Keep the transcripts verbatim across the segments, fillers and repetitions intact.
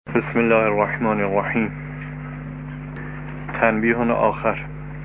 بسم الله الرحمن الرحیم. تنبیه آخر: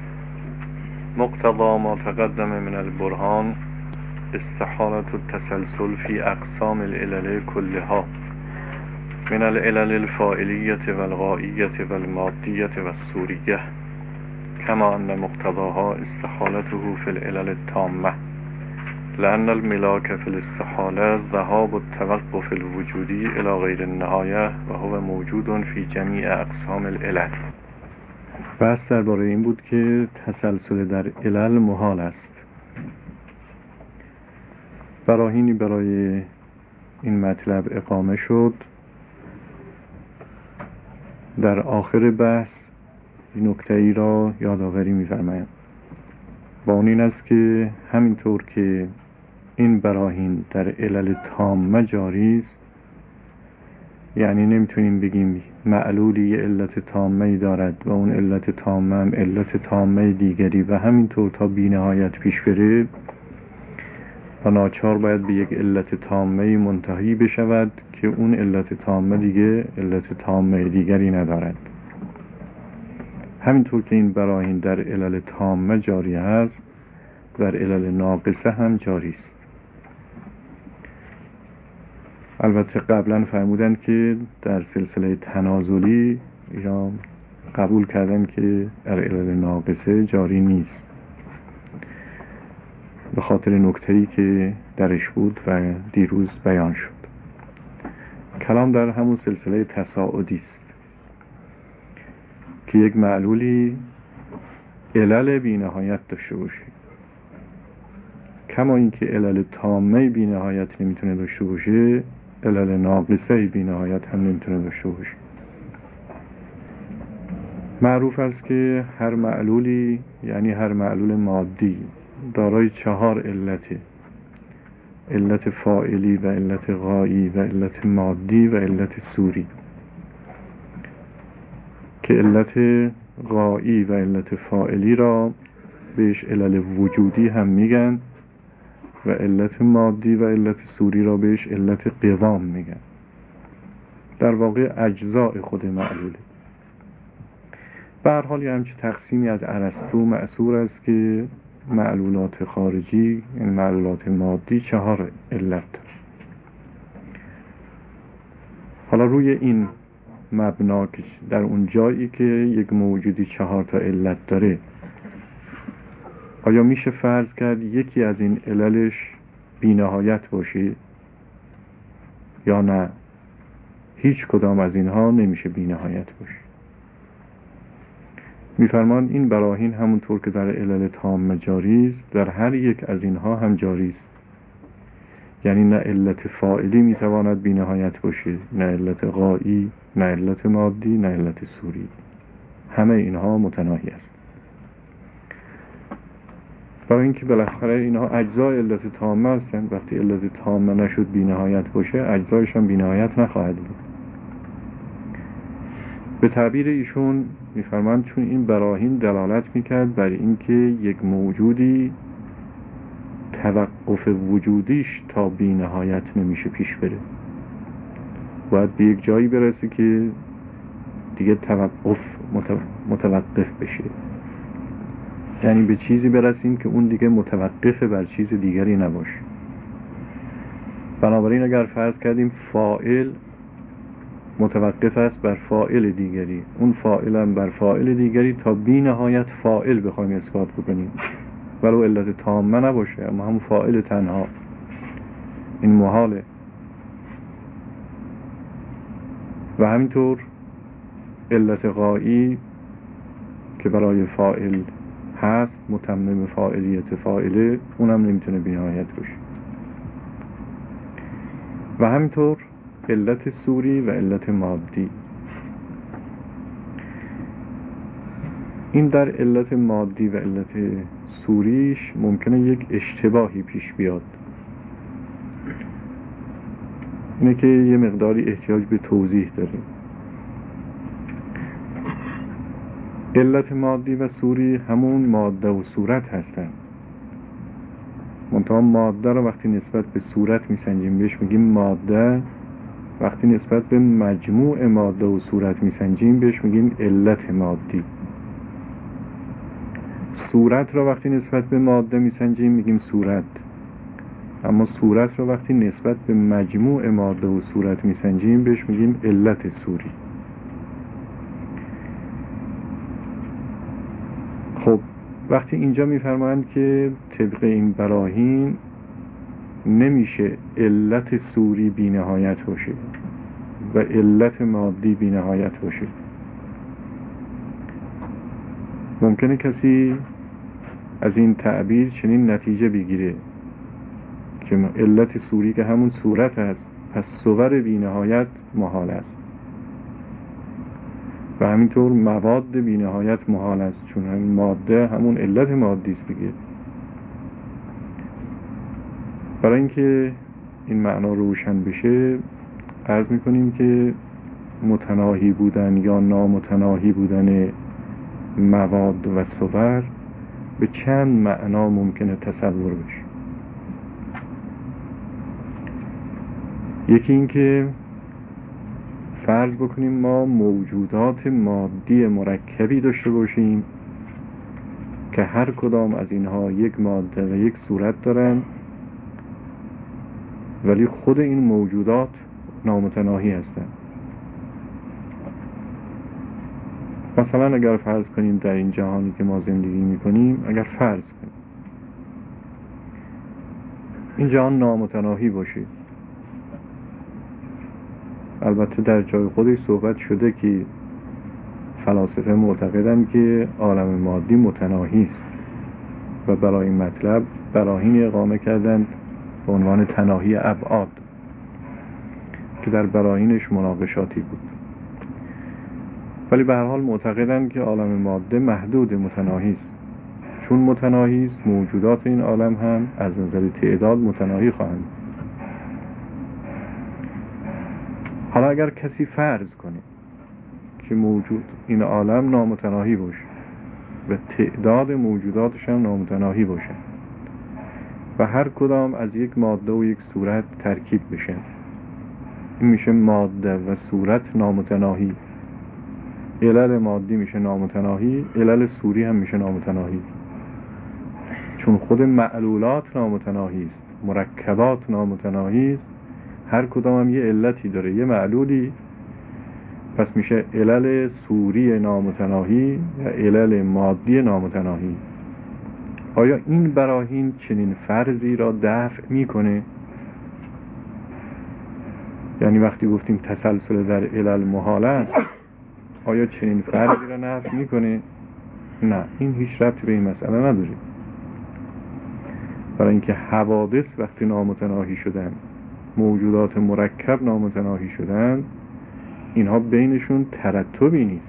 مقتضى ما تقدم من البرهان استحالة التسلسل في أقسام العلل كلها من العلل الفاعلیة والغائیة والمادیة والصوریة، كما أن مقتضاها استحالته في العلل التامة، لأن الملاك في الاستحالة ذهاب التوقف الوجودي إلى غير النهاية وهو موجود في جميع أقسام العلل. بحث درباره این بود که تسلسل در علل محال است. براهینی برای این مطلب اقامه شد. در آخر بحث نکته ای را یادآوری می‌فرمایند. با اون این است که همینطور که این براهین در علل تامه جاری است، یعنی نمیتونیم بگیم معلولی یه علت تامه دارد و اون علت تامه هم علت تامه دیگری و همینطور تا بی نهایت پیش بره و ناچار باید به یک علت تامه منتهی بشود که اون علت تامه دیگه علت تامه دیگری ندارد. همینطور که این براهین در علل تامه جاری هست، در علل ناقصه هم جاری است. البته قبلا فرمودن که در سلسله تنازلی یا قبول کردن که در علل ناقصه جاری نیست، به خاطر نکته‌ای که درش بود و دیروز بیان شد. کلام در همون سلسله تصاعدی است که یک معلولی علل بی نهایت داشته باشه، کما اینکه علل تامه بی نهایت نمیتونه داشته باشه، علل ناقصه بی نهایت هم نمیتونه داشته باشه. معروف است که هر معلولی، یعنی هر معلول مادی، دارای چهار علته: علت فاعلی و علت غایی و علت مادی و علت صوری، که علت غایی و علت فاعلی را بهش علل وجودی هم میگن و علت مادی و علت صوری را بهش علت قوام میگن. در واقع اجزاء خود معلوله. به هر حال یه همچه تقسیمی از ارسطو مأثور است که معلولات خارجی، این معلولات مادی، چهار علت. حالا روی این مبنا که در اون جایی که یک موجودی چهار تا علت داره، آیا میشه فرض کرد یکی از این عللش بی نهایت باشه یا نه؟ هیچ کدام از اینها نمیشه بی نهایت باشه. میفرمان این براهین همونطور که در علل تامه جاری است، در هر یک از اینها هم جاری است. یعنی نه علت فاعلی میتواند بی نهایت باشه، نه علت غایی، نه علت مادی، نه علت صوری. همه اینها متناهی است. برای اینکه بالاخره اینها اجزای علت تامه هستند. وقتی علت تامه نشد بی نهایت باشه، اجزایش هم بی نهایت نخواهد بود. به تعبیر ایشون میفرماند چون این براهین دلالت میکرد بر اینکه یک موجودی توقف وجودیش تا بی نهایت نمیشه پیش بره، باید به یک جایی برسه که دیگه توقف متوقف بشه، یعنی به چیزی برسیم که اون دیگه متوقف بر چیز دیگری نباشه. بنابراین اگر فرض کردیم فاعل متوقف است بر فاعل دیگری، اون فاعل هم بر فاعل دیگری، تا بی نهایت فاعل بخوایم اثبات بکنیم ولو علت تامه نباشه، اما هم فاعل تنها، این محاله. و همینطور علت غایی که برای فاعل هست، متمم فاعلیت فاعله، اونم نمیتونه بی نهایت باشه. و همینطور علت صوری و علت مادی. این در علت مادی و علت صوریش ممکنه یک اشتباهی پیش بیاد، اینه که یه مقداری احتیاج به توضیح داریم. علت مادی و صوری همون ماده و صورت هستن، منتها ماده رو وقتی نسبت به صورت میسنجیم بهش میگیم ماده وقتی نسبت به مجموع ماده و صورت میسنجیم بهش میگیم علت مادی. صورت را وقتی نسبت به ماده میسنجیم میگیم صورت. اما صورت را وقتی نسبت به مجموع ماده و صورت میسنجیم بهش میگیم علت صوری. خب وقتی اینجا میفرمایند که طبق این براهین نمیشه علت صوری بی نهایت باشه و علت مادی بی نهایت باشه. ممکنه کسی از این تعبیر چنین نتیجه بگیره که علت صوری که همون صورت هست، پس صور بی نهایت محال است و همینطور مواد بی نهایت محال است، چون همین ماده همون علت مادی است دیگه. برای اینکه این معنا روشن بشه عرض میکنیم که متناهی بودن یا نامتناهی بودن مواد و صور به چند معنا ممکنه تصور بشه. یکی این که فرض بکنیم ما موجودات مادی مرکبی داشته باشیم که هر کدام از اینها یک ماده و یک صورت دارن، ولی خود این موجودات نامتناهی هستند. مثلا اگر فرض کنیم در این جهانی که ما زندگی میکنیم، اگر فرض کنیم این جهان نامتناهی باشه، البته در جای خودش صحبت شده که فلاسفه معتقدند که عالم مادی متناهی است و برای این مطلب براهین اقامه کردند به عنوان تناهی ابعاد که در براهینش مناقشاتی بود. ولی به هر حال معتقدند که عالم ماده محدود متناهی است. چون متناهی است موجودات این عالم هم از نظر تعداد متناهی خواهند. حالا اگر کسی فرض کنه که موجود این عالم نامتناهی باشه و تعداد موجوداتش هم نامتناهی باشه و هر کدام از یک ماده و یک صورت ترکیب بشه، این میشه ماده و صورت نامتناهی. علل مادی میشه نامتناهی، علل صوری هم میشه نامتناهی، چون خود معلولات نامتناهی است، مرکبات نامتناهی است، هر کدام هم یه علتی داره، یه معلولی، پس میشه علل صوری نامتناهی و علل مادی نامتناهی. آیا این براهین چنین فرضی را دفع میکنه؟ یعنی وقتی گفتیم تسلسل در علل محال است، آیا چنین فرضی را نفی میکنه؟ نه، این هیچ ربطی به این مسئله نداره. برای اینکه حوادث وقتی نامتناهی شدن، موجودات مرکب نامتناهی شدن، اینها بینشون ترتبی نیست.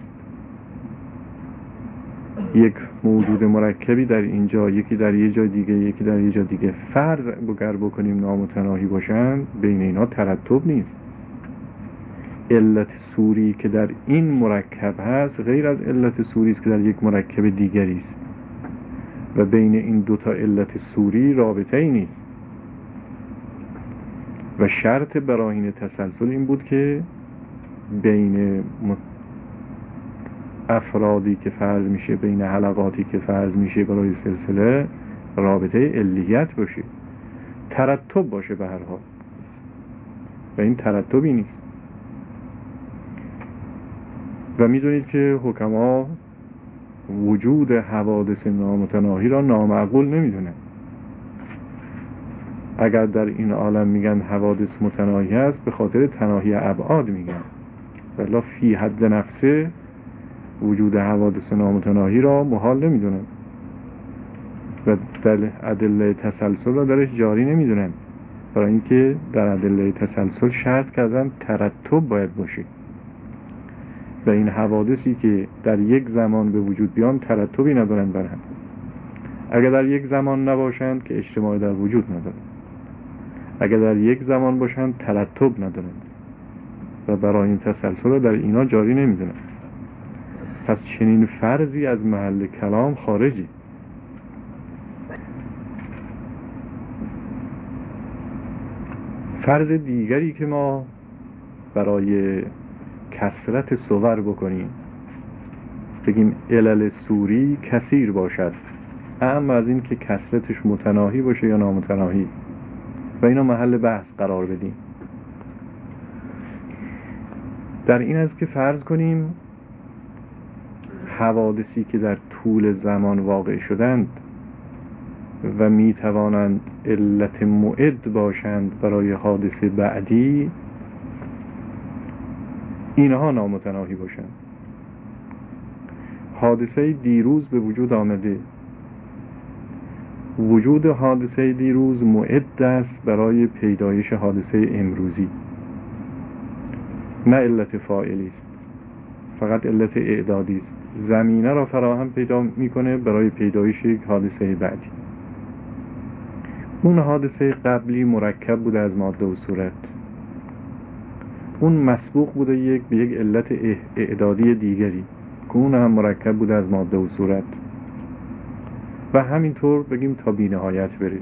یک موجود مرکبی در اینجا، یکی در یه جای دیگه، یکی در یه جای دیگه، فرض اگر بکنیم نامتناهی باشن، بین اینها ترتب نیست. علت صوری که در این مرکب هست غیر از علت صوری است که در یک مرکب دیگری است و بین این دوتا علت صوری رابطه ای نیست. و شرط براهین تسلسل این بود که بین افرادی که فرض میشه، بین حلقاتی که فرض میشه برای سلسله، رابطه علیت باشه، ترتب باشه به هر حال، و این ترتبی نیست. و میدونید که حکما وجود حوادث نامتناهی را نامعقول نمیدونن. اگر در این عالم میگن حوادث متناهی است، به خاطر تناهی ابعاد میگن، ولی فی حد نفسه وجود حوادث نامتناهی را محال نمیدونن و در ادله تسلسل را درش جاری نمیدونن، برای اینکه در ادله تسلسل شرط کردن ترتب باید باشه و این حوادثی که در یک زمان به وجود بیان ترتبی ندارن بر هم. اگر در یک زمان نباشند که اجتماع در وجود ندارن، اگر در یک زمان باشند ترتب ندارن و برای این تسلسل را در اینا جاری نمیدونن. پس چنین فرضی از محل کلام خارجی. فرض دیگری که ما برای کثرت صور بکنیم، بگیم علل صوری کثیر باشد، اما از این که کثرتش متناهی باشه یا نامتناهی، و اینو محل بحث قرار بدیم. در این است که فرض کنیم حوادثی که در طول زمان واقع شدند و می توانند علت معد باشند برای حادثه بعدی، اینها نامتناهی باشند. حادثه دیروز به وجود آمده، وجود حادثه دیروز معد است برای پیدایش حادثه امروزی، نه علت فاعلی است، فقط علت اعدادی است. زمینه را فراهم پیدا میکنه برای پیدایش یک حادثه بعدی. اون حادثه قبلی مرکب بوده از ماده و صورت، اون مسبوق بوده یک به یک علت اعدادی دیگری که اون هم مرکب بوده از ماده و صورت، و همینطور بگیم تا بی نهایت بره.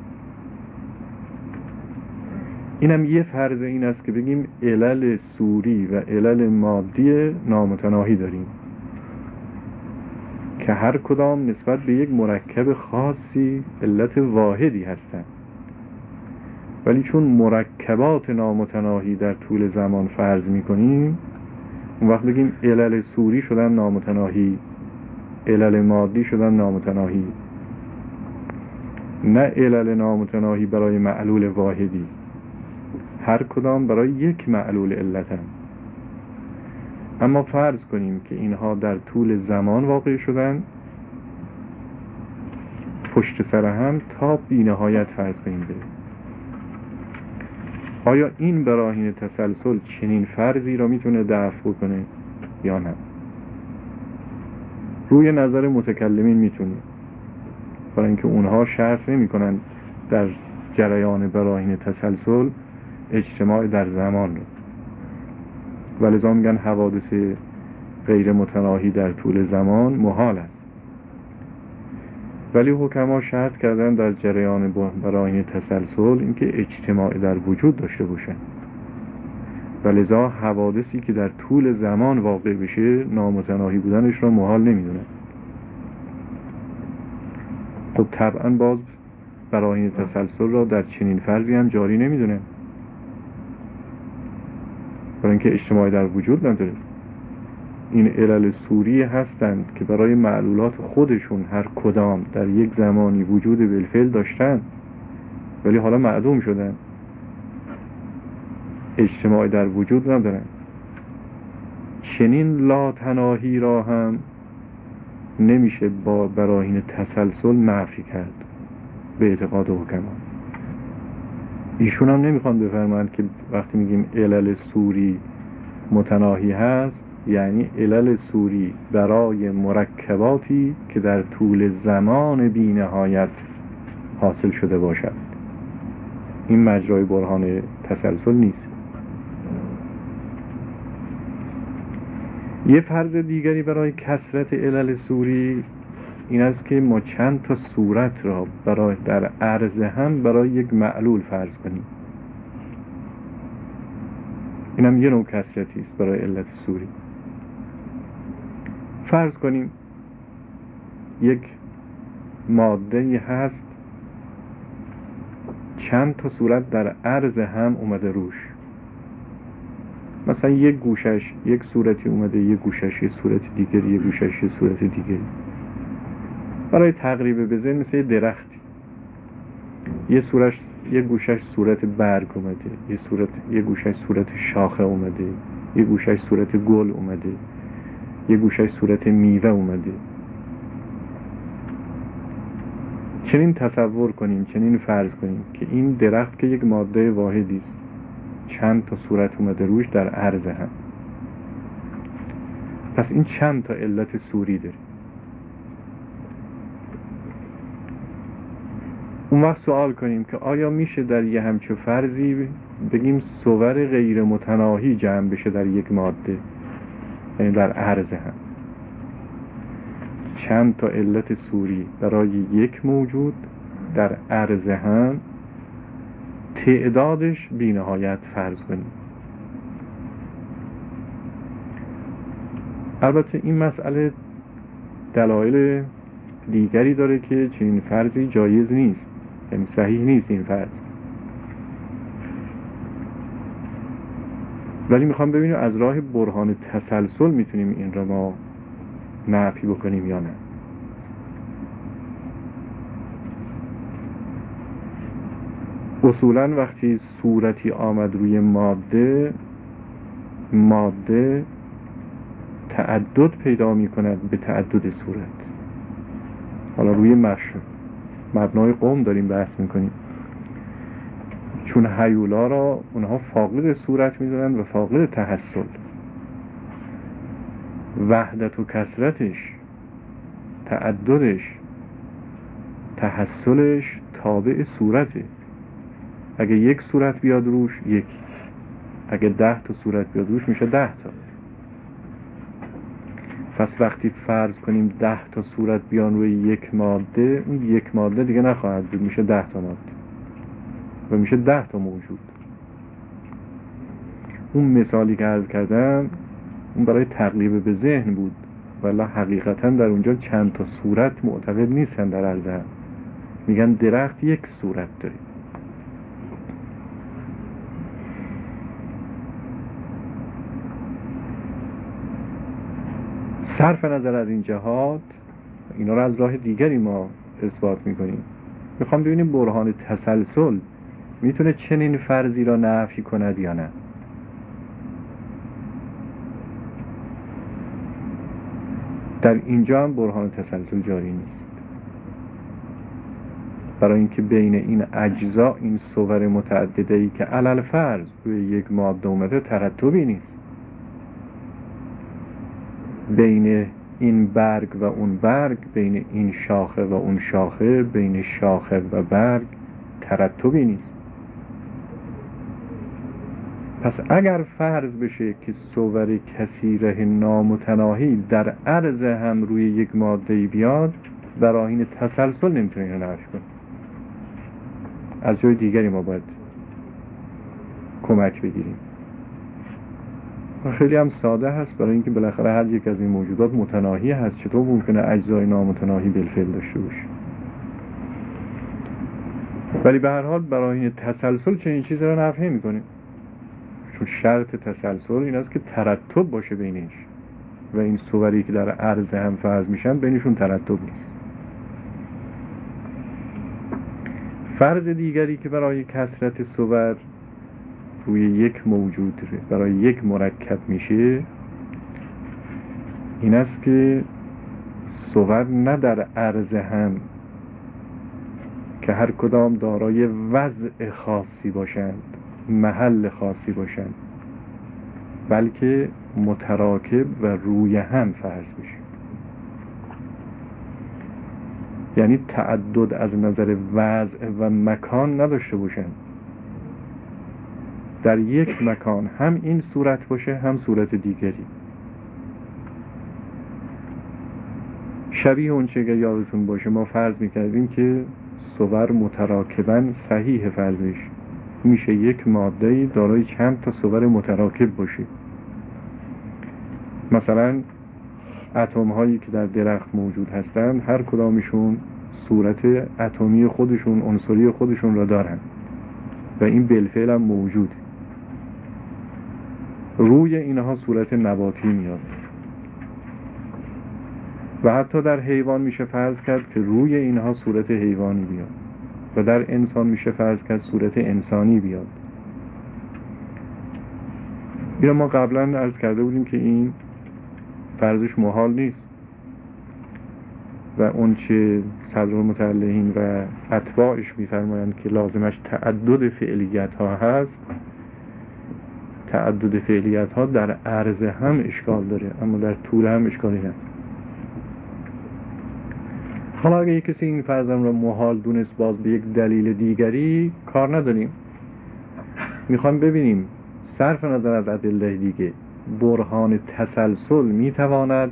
اینم یه فرض این است که بگیم علل صوری و علل مادی نامتناهی داریم که هر کدام نسبت به یک مرکب خاصی علت واحدی هستند، ولی چون مرکبات نامتناهی در طول زمان فرض می‌کنیم، اون وقت بگیم علل صوری شدن نامتناهی، علل مادی شدن نامتناهی، نه علل نامتناهی برای معلول واحدی، هر کدام برای یک معلول علتن. اما فرض کنیم که اینها در طول زمان واقع شدن پشت سر هم تا بی نهایت فرض کنیم بره. آیا این براهین تسلسل چنین فرضی را میتونه دفع کنه یا نه؟ روی نظر متکلمین میتونه، برای اینکه اونها شرط نمی کنن در جریان براهین تسلسل اجتماع در زمان رو، ولذا میگن حوادث غیر متناهی در طول زمان محال است. ولی حکما شرط کردن در جریان براهین تسلسل اینکه اجتماع در وجود داشته باشن، ولذا حوادثی که در طول زمان واقع بشه نامتناهی بودنش را محال نمیدونن. خب طبعا باز براهین تسلسل را در چنین فرضی هم جاری نمیدونن، برای اینکه اجتماعی در وجود نداره. این علل صوری هستند که برای معلولات خودشون هر کدام در یک زمانی وجود بالفعل داشتن، ولی حالا معدوم شدن، اجتماعی در وجود ندارن. چنین لا تناهی را هم نمیشه با براهین تسلسل نفی کرد به اعتقاد حکما. ایشون هم نمیخوان بفرمایند که وقتی میگیم علل صوری متناهی هست یعنی علل صوری برای مرکباتی که در طول زمان بی نهایت حاصل شده باشد. این مجرای برهان تسلسل نیست. یه فرض دیگری برای کثرت علل صوری این است که ما چند تا صورت را برای در عرض هم برای یک معلول فرض کنیم. اینم یه نوع کثرتی است برای علت صوری. فرض کنیم یک ماده هست چند تا صورت در عرض هم اومده روش، مثلا یک گوشش یک صورتی اومده، یک گوشش یک صورت دیگری، یک گوشش یک صورت دیگری. برای تقریب به ذهن مثل درختی، یه صورت یک گوشش صورت برگ اومده، یه صورت یک گوشش صورت شاخه اومده، یک گوشش صورت گل اومده، یک گوشش صورت میوه اومده. چنین تصور کنیم، چنین فرض کنیم که این درخت که یک ماده واحدی است، چند تا صورت اومده روش در عرض هم. پس این چند تا علت صوری داره. اون وقت سوال کنیم که آیا میشه در یه همچو فرضی بگیم صور غیر متناهی جمع بشه در یک ماده، یعنی در عرض هم چند تا علت صوری برای یک موجود در عرض هم تعدادش بی نهایت فرض کنیم. البته این مسئله دلایل دیگری داره که چنین فرضی جایز نیست، یعنی صحیح نیست این فرض. ولی میخوام ببینیم از راه برهان تسلسل میتونیم این را ما نفی بکنیم یا نه. اصولا وقتی صورتی آمد روی ماده، ماده تعدد پیدا میکند به تعدد صورت. حالا روی مش مبنای قوم داریم بحث میکنیم، چون هیولا را اونها فاقد صورت میدونن و فاقد تحصل. وحدت و کثرتش، تعددش، تحصلش تابع صورته. اگه یک صورت بیاد روش یک، اگه ده تا صورت بیاد روش میشه ده تا. پس وقتی فرض کنیم ده تا صورت بیان روی یک ماده، اون یک ماده دیگه نخواهد بود، میشه ده تا ماده و میشه ده تا موجود. اون مثالی که عرض کردم اون برای تقریب به ذهن بود، ولی حقیقتا در اونجا چند تا صورت معتقد نیستن در عرض هم. میگن درخت یک صورت داره. صرف نظر از این جهات، اینا رو از راه دیگری ما اثبات میکنیم. میخوام ببینیم برهان تسلسل میتونه چنین فرضی را نفی کند یا نه. در اینجا هم برهان تسلسل جاری نیست، برای اینکه بین این اجزا، این صور متعدده ای که علل فرض روی یک ماده اومده ترتبی نیست. بین این برگ و اون برگ، بین این شاخه و اون شاخه، بین شاخه و برگ ترتبی نیست. پس اگر فرض بشه که صور کثیره نامتناهی در عرض هم روی یک ماده بیاد، براهین تسلسل نمیتونه اینو نفی کنه. از جای دیگری ما باید کمک بگیریم. خیلی هم ساده هست، برای اینکه بالاخره هر یک از این موجودات متناهی هست. چطور ممکنه اجزای نامتناهی بالفعل داشته باشه؟ ولی به هر حال براهین تسلسل چنین چیزی را نفی نمی‌کنه، چون شرط تسلسل این است که ترتب باشه بینش و این صوری که در عرض هم فرض میشن بینشون ترتب نیست. فرض دیگری که برای کثرت صور روی یک موجود، برای یک مرکب میشه، این است که صور نه در عرض هم که هر کدام دارای وضع خاصی باشند، محل خاصی باشند، بلکه متراکب و روی هم فرض بشه. یعنی تعدد از نظر وضع و مکان نداشته باشند. در یک مکان هم این صورت باشه هم صورت دیگری. شبیه اون چه که یادتون باشه ما فرض میکردیم که صور متراکباً صحیح فرضش میشه یک ماده‌ای دارای چند تا صور متراکب باشه. مثلا اتم هایی که در درخت موجود هستند هر کدامشون صورت اتمی خودشون، عنصری خودشون را دارن و این بالفعل هم موجود. روی اینها صورت نباتی میاد و حتی در حیوان میشه فرض کرد که روی اینها صورت حیوانی بیاد و در انسان میشه فرض کرد صورت انسانی بیاد. اینا ما قبلا عرض کرده بودیم که این فرضش محال نیست و اون چه صدرالمتعلقین و اتباعش میفرمایند که لازمش تعدد فعلیت ها هست، تعدد فعلیت ها در عرض هم اشکال داره اما در طول هم اشکالی هست. حالا اگه یک کسی این فرضم را محال دونست، باز به یک دلیل دیگری کار نداریم. میخوام ببینیم صرف نظر از ادله دیگه برهان تسلسل میتواند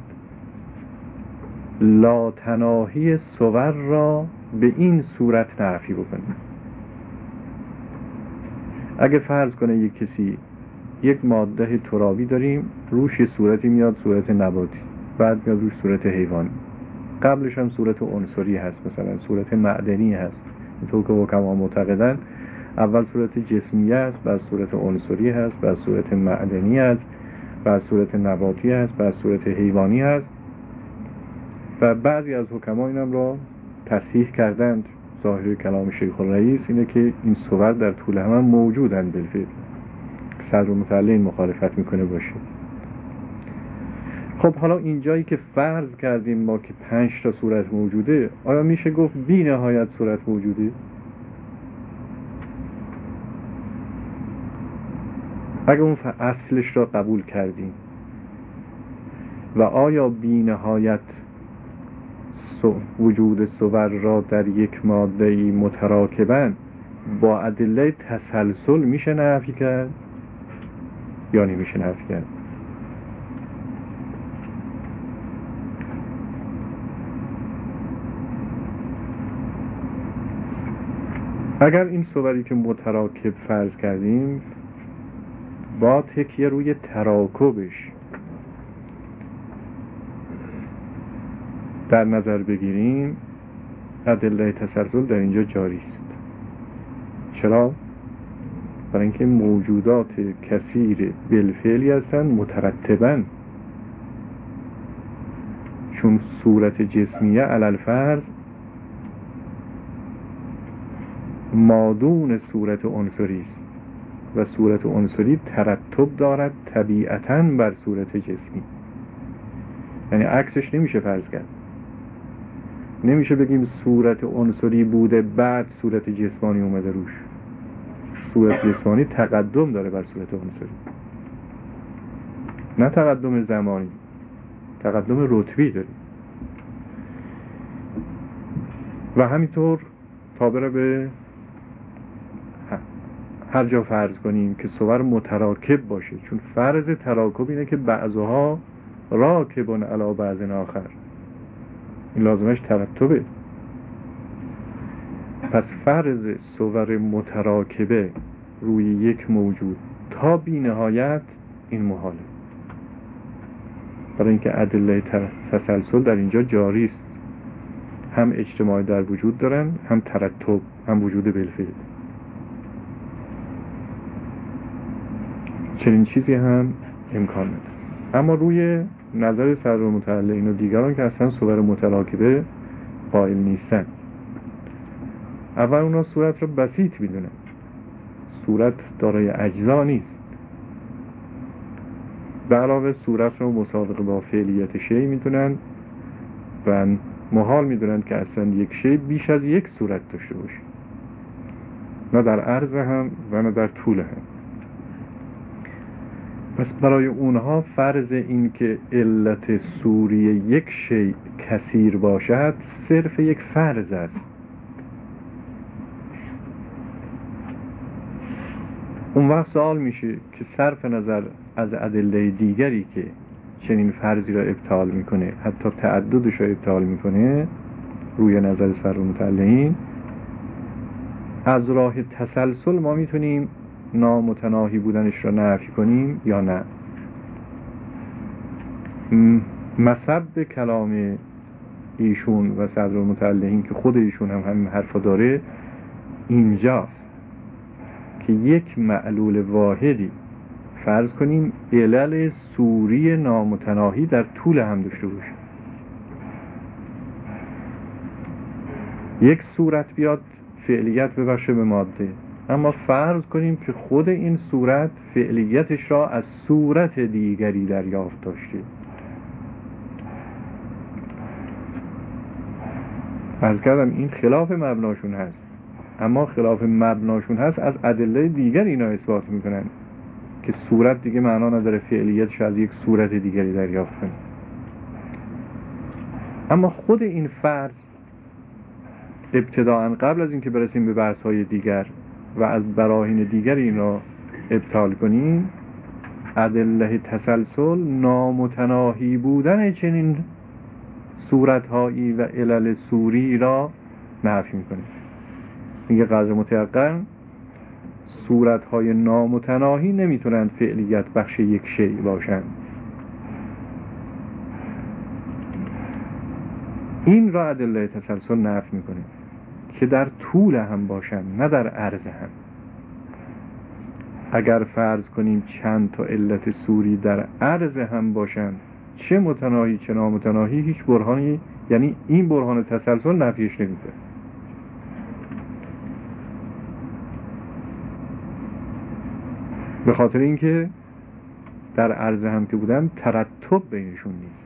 لاتناهی صور را به این صورت نفی بکنه. اگه فرض کنه یک کسی یک ماده ترابی داریم، روش یه صورتی میاد، صورت نباتی، بعد میاد روش صورت حیوانی، قبلش هم صورت عنصری هست، مثلا صورت معدنی هست. اینطور که حکما معتقدن اول صورت جسمیه است، بعد صورت عنصری هست، بعد صورت معدنی هست، بعد صورت نباتی هست، بعد صورت حیوانی هست. و بعضی از حکما اینم را تصحیح کردند. ظاهر کلام شیخ الرئیس اینه که این صور در طول هم, هم موجودند بالفعل. صدرالمتعلی این مخالفت میکنه باشه. خب حالا اینجایی که فرض کردیم ما که پنج تا صورت موجوده، آیا میشه گفت بی نهایت صورت موجوده؟ اگه اون اصلش را قبول کردیم و آیا بی نهایت وجود صور را در یک ماده‌ای متراکباً با ادله تسلسل میشه نفی کرد یا نمیشه نفی کرد؟ اگر این صوری که متراکب فرض کردیم با تکیه روی تراکبش در نظر بگیریم، ادله تسلسل در اینجا جاری است. چرا؟ برای اینکه موجودات کثیر بالفعلی هستند مترتباً، چون صورت جسمیه علی الفرض مادون صورت عنصری است و صورت عنصری ترتب دارد طبیعتاً بر صورت جسمی. یعنی عکسش نمیشه فرض کرد. نمیشه بگیم صورت عنصری بوده بعد صورت جسمانی اومده روش. صورت جسمانی تقدم داره بر صورت عنصری، نه تقدم زمانی، تقدم رتبی داره. و همینطور تا بره به هر جا فرض کنیم که صور متراکب باشه، چون فرض تراکب اینه که بعضها راکبون علی بعض آخر، این لازمش ترتبه. پس فرض صور متراکبه روی یک موجود تا بی نهایت این محاله، برای اینکه ادله تسلسل در اینجا جاری است. هم اجتماع در وجود دارن، هم ترتب، هم وجود بالفعل. چنین چیزی هم امکان نداره. اما روی نظر صدرالمتعلین و دیگران که اصلا صور متراکبه قائل نیستن، اول اونا صورت رو بسیط میدونن، صورت دارای اجزا نیست. به علاوه صورت رو مسابقه با فعلیت شی میدونن و محال میدونن که اصلا یک شی بیش از یک صورت داشته باشه، نه در عرض هم و نه در طول هم. پس برای اونها فرض این که علت صوری یک شی کثیر باشد صرف یک فرض است. اون وقت سوال میشه که صرف نظر از ادله دیگری که چنین فرضی را ابطال میکنه، حتی تعددش را ابطال میکنه، روی نظر صدرالمتعلین از راه تسلسل ما میتونیم نامتناهی بودنش را نفی کنیم یا نه. مصب کلام ایشون و صدرالمتعلین که خود ایشون هم همین حرفا داره اینجاست که یک معلول واحدی فرض کنیم علل صوری نامتناهی در طول هم داشته باشه. یک صورت بیاد فعلیت ببخشه به ماده، اما فرض کنیم که خود این صورت فعلیتش را از صورت دیگری دریافت داشته. عرض کردم این خلاف مبناشون هست، اما خلاف مبناشون هست از ادله دیگر اینا اثبات میکنن که صورت دیگه معنا نداره فعلیتش از یک صورت دیگری دریافت کنه. اما خود این فرض ابتداءً قبل از اینکه برسیم به بحث‌های دیگر و از براهین دیگر اینا ابطال کنیم، ادله تسلسل نامتناهی بودن چنین صورت‌هایی و علل صوری را نفی میکنه. میگه قدر متیقن صورتهای نامتناهی نمیتونند فعلیت بخش یک شیء باشند. این را ادله تسلسل نفی میکنه که در طول هم باشند نه در عرض هم. اگر فرض کنیم چند تا علت صوری در عرض هم باشند، چه متناهی چه نامتناهی، هیچ برهانی، یعنی این برهان تسلسل نفیش نمیده. به خاطر اینکه در عرض هم که بودن ترتب بینشون نیست.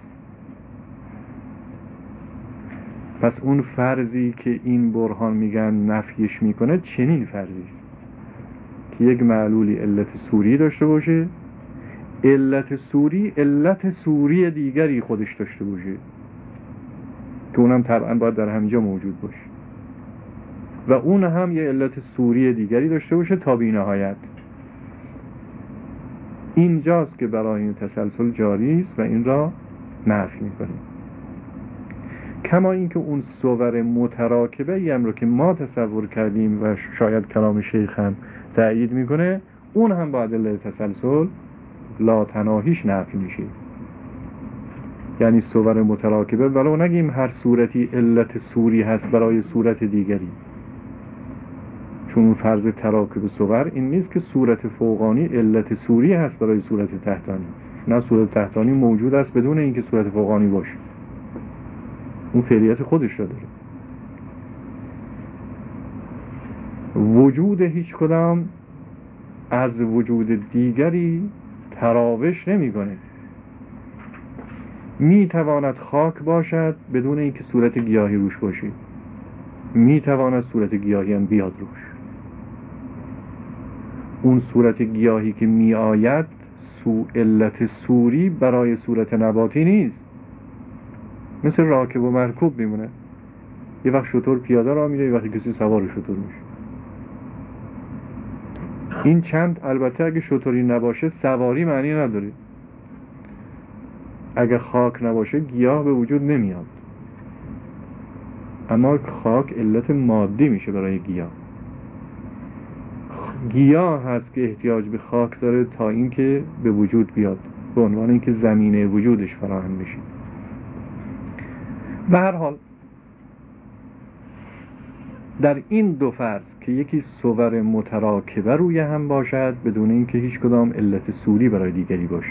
پس اون فرضی که این برهان میگن نفیش میکنه چنین فرضی است که یک معلولی علت صوری داشته باشه، علت صوری علت صوری دیگری خودش داشته باشه که اونم طبعا باید در همینجا موجود باشه و اون هم یه علت صوری دیگری داشته باشه تا بی نهایت. اینجاست که براهین تسلسل جاری است و این را نفی میکنیم. کما اینکه اون صور متراکبه ایم رو که ما تصور کردیم و شاید کلام شیخ هم تأیید میکنه، اون هم با ادله تسلسل لا تناهیش نفی میشه. یعنی صور متراکبه ولو نگیم هر صورتی علت صوری هست برای صورت دیگری، چون فرض تراکب صور این نیست که صورت فوقانی علت صوری هست برای صورت تحتانی. نه، صورت تحتانی موجود است بدون اینکه صورت فوقانی باشه، اون فعلیت خودش را داره. وجود هیچ کدام از وجود دیگری تراوش نمی کنه. می تواند خاک باشد بدون اینکه صورت گیاهی روش باشه، می تواند صورت گیاهی هم بیاد روش. اون صورت گیاهی که می آید سو علت صوری برای صورت نباتی نیست. مثل راکب و مرکوب میمونه. یه وقت شتر پیاده راه میره، یه وقت کسی سوار شتر میشه. این چند البته اگه شتری نباشه سواری معنی نداره. اگه خاک نباشه گیاه به وجود نمیاد. اما خاک علت مادی میشه برای گیاه. گیاه هست که احتیاج به خاک داره تا اینکه به وجود بیاد، به عنوان اینکه زمینه وجودش فراهم میشه. به هر حال در این دو فرض که یکی صور متراکبه روی هم باشد بدون اینکه هیچ کدام علت صوری برای دیگری باشه،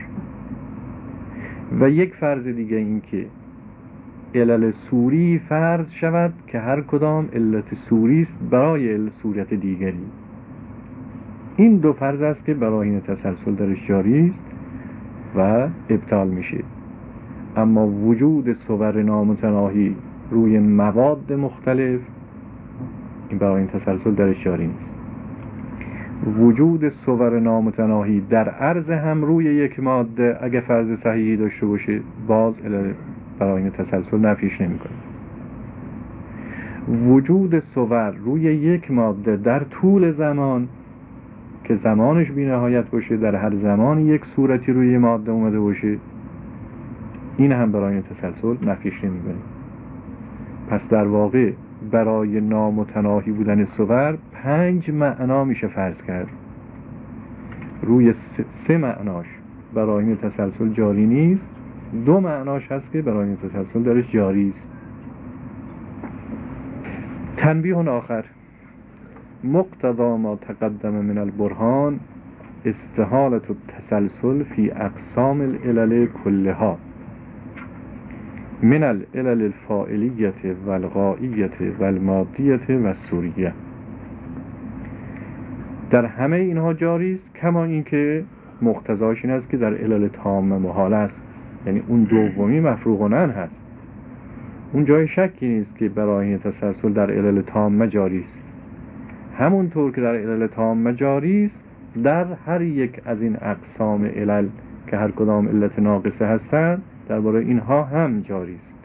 و یک فرض دیگه این که علل صوری فرض شود که هر کدام علت صوری است برای صورت دیگری، این دو فرض است که براهین تسلسل درش جاری است و ابطال میشه. اما وجود صور نامتناهی روی مواد مختلف، این براهین تسلسل درش جاری نیست. وجود صور نامتناهی در عرض هم روی یک ماده اگه فرض صحیحی داشته باشه باز براهین تسلسل نفیش نمی کنه. وجود صور روی یک ماده در طول زمان که زمانش بی نهایت باشه، در هر زمان یک صورتی روی ماده اومده باشه، این هم براهین تسلسل نفیش نمی کنه. پس در واقع برای نامتناهی بودن صور پنج معنا میشه فرض کرد. روی سه معناش براهین تسلسل جاری نیست، دو معناش هست که براهین تسلسل درش جاری است. تنبیه آخر: مقتضا ما تقدم من البرهان استحالة التسلسل فی اقسام العلل كلها من العلل الفاعلیت و الغائیت و المادیت و الصوریه. در همه اینها جاری است، کما اینکه مقتضاش این است که در علل تامه محال است، یعنی اون دومی مفروغ عنه هست. اون جای شکی نیست که براهین تسلسل در علل تامه جاری است، همونطور که در علل تامه جاری است در هر یک از این اقسام علل که هر کدام علت ناقصه هستند درباره اینها هم جاری است.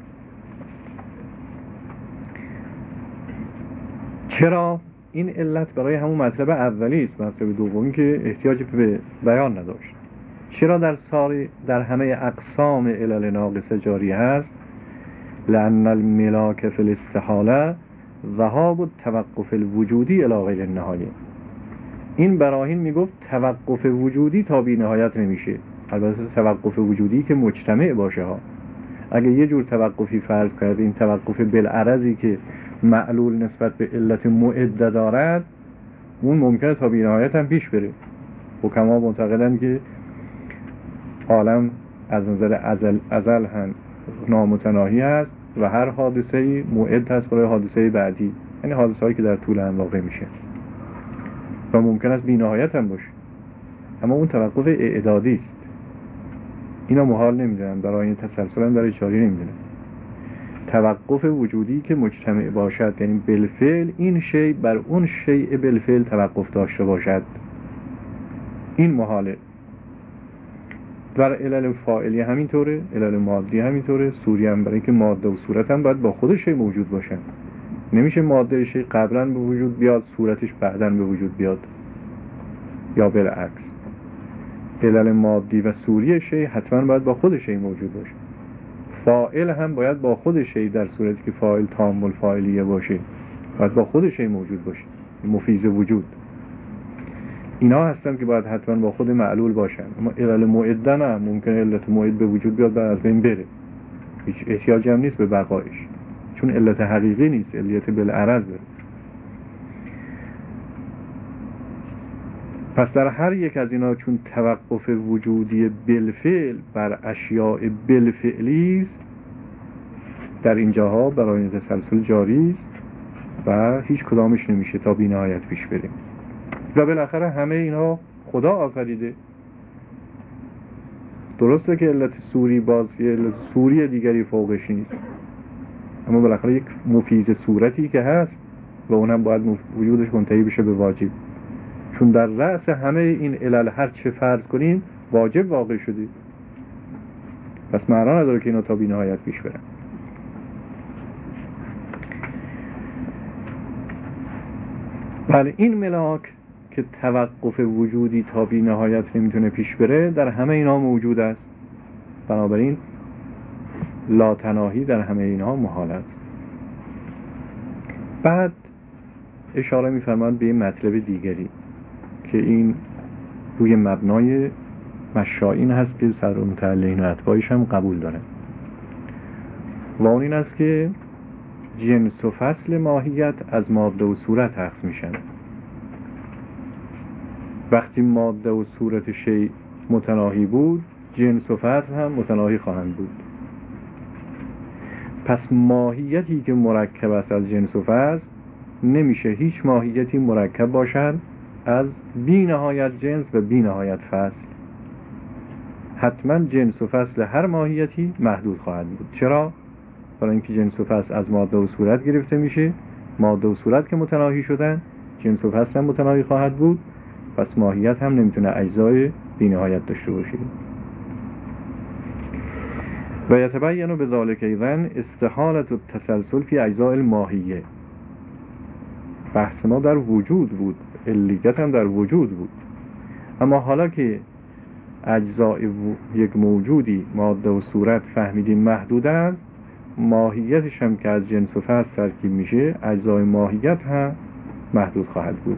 چرا؟ این علت برای همون مطلب اولی است، مطلب دومی که احتیاج به بیان نداشت. چرا در ساری در همه اقسام علل ناقصه جاری هست؟ لأن الملاک فی الاستحاله ذهاب التوقف الوجودی الی غیر النهایه. این براهین میگفت توقف وجودی تا بی نهایت نمیشه. البته توقف وجودی که مجتمع باشه ها. اگه یه جور توقفی فرض کرد، این توقف بالعرضی که معلول نسبت به علت معده دارد، اون ممکنه تا بی نهایت هم پیش بره. حکما معتقدند که عالم از نظر ازل ازل هم نامتناهی هست و هر حادثه‌ای معد هست برای حادثه بعدی، یعنی حادثه‌ای که در طول هم واقع میشه و ممکن است بی نهایت هم باشه. اما اون توقف اعدادی است. اینا محال نمیدونن، برای این تسلسل هم برای چاری نمیدونن. توقف وجودی که مجتمع باشد، یعنی بالفعل این شیء بر اون شیء بالفعل توقف داشته باشد، این محاله. در علل فاعلی همینطوره، علل مادی همینطوره، صوری هم، برای که ماده و صورت هم باید با خود شیء موجود باشن. نمیشه ماده شیء قبلا به وجود بیاد صورتش بعداً به وجود بیاد یا بالعکس. علل مادی و صوری شیء حتما باید با خود شیء موجود باشه. فاعل هم باید با خود شیء، در صورتی که فاعل تام الفاعلیه باشه باید با خود شیء موجود باشه، مفیز وجود. اینا هستن که باید حتما با خود معلول باشن. اما علل معده نه، ممکنه علت معد به وجود بیاد بعد از بین بره، هیچ احتیاجی هم نیست به بقایش، چون علت حقیقی نیست، علت بالعرض داره. پس در هر یک از اینا چون توقف وجودی بالفعل بر اشیاء بالفعلی است، در اینجاها برای این تسلسل جاری است و هیچ کدامش نمیشه تا بی نهایت پیش بریم. و بالاخره همه اینا خدا آفریده. درسته که علت سوری بازی، علت سوری دیگری فوقش نیست، اما بالاخره یک مفیز صورتی که هست و اونم باید وجودش منتهی بشه به واجب، چون در رأس همه این علل هر چه فرض کنیم واجب واقع شده. پس معنا نداره که اینا تا بی نهایت پیش برن. بله، این ملاک که توقف وجودی تا بی نهایت نمیتونه پیش بره در همه اینا موجود است. بنابراین لاتناهی در همه اینها محال است. بعد اشاره می‌فرماند به مطلب دیگری که این روی مبنای مشائین هست که صدر متعلقین و اتباعش هم قبول داره، و اون این است که جنس و فصل ماهیت از ماده و صورت اخذ میشن. وقتی ماده و صورت شیء متناهی بود، جنس و فصل هم متناهی خواهند بود. پس ماهیتی که مرکب است از جنس و فصل، نمیشه هیچ ماهیتی مرکب باشد از بی نهایت جنس و بی نهایت فصل. حتما جنس و فصل هر ماهیتی محدود خواهد بود. چرا؟ برای اینکه جنس و فصل از ماده و صورت گرفته میشه. ماده و صورت که متناهی شدن، جنس و فصل هم متناهی خواهد بود. پس ماهیت هم نمیتونه اجزای بی نهایت داشته باشه. و یتبین بذلک ایضا استحالة التسلسل فی اجزاء الماهیه. بحث ما در وجود بود، علیت هم در وجود بود، اما حالا که اجزای یک موجودی ماده و صورت فهمیدیم محدود است، ماهیتش هم که از جنس و فصل ترکیب میشه، اجزای ماهیت هم محدود خواهد بود.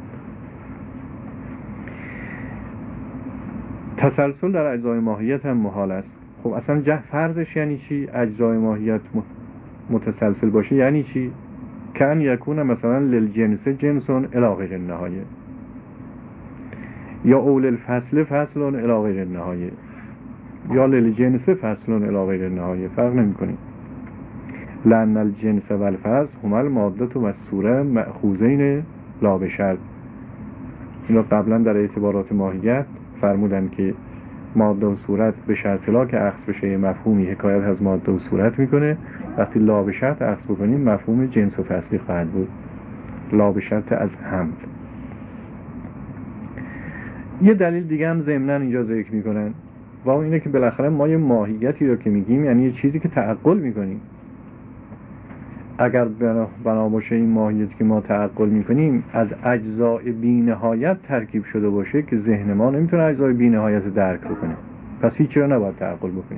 تسلسل در اجزای ماهیت هم محال است. خب اصلا جه فرضش یعنی چی؟ اجزای ماهیت متسلسل باشه یعنی چی؟ کان یکون مثلا للجنس جنسون الی غیر النهایه، یا اول الفصل فصلون الی غیر النهایه، یا للجنس فصلون الی غیر النهایه، فرق نمی‌کنه. لأن الجنس و الفصل هما المادة و الصوره مأخوذین لا بشرط. اینا قبلا در اعتبارات ماهیت فرمودن که ماده و صورت به شرط لا که اخذ بشه مفهومی حکایت از ماده و صورت میکنه. وقتی لا به شرط اخذ بکنیم مفهوم جنس و فصلی خواهد بود، لا به شرط از حمل. یه دلیل دیگه هم ضمناً اینجا ذکر میکنن و اون اینه که بالاخره ما یه ماهیتی رو که میگیم یعنی یه چیزی که تعقل میکنیم. اگر بنا باشه این ماهیتی که ما تعقل میکنیم از اجزای بی نهایت ترکیب شده باشه که ذهن ما نمیتونه اجزای بی نهایت درک بکنه، پس هیچی رو نباید تعقل بکنیم.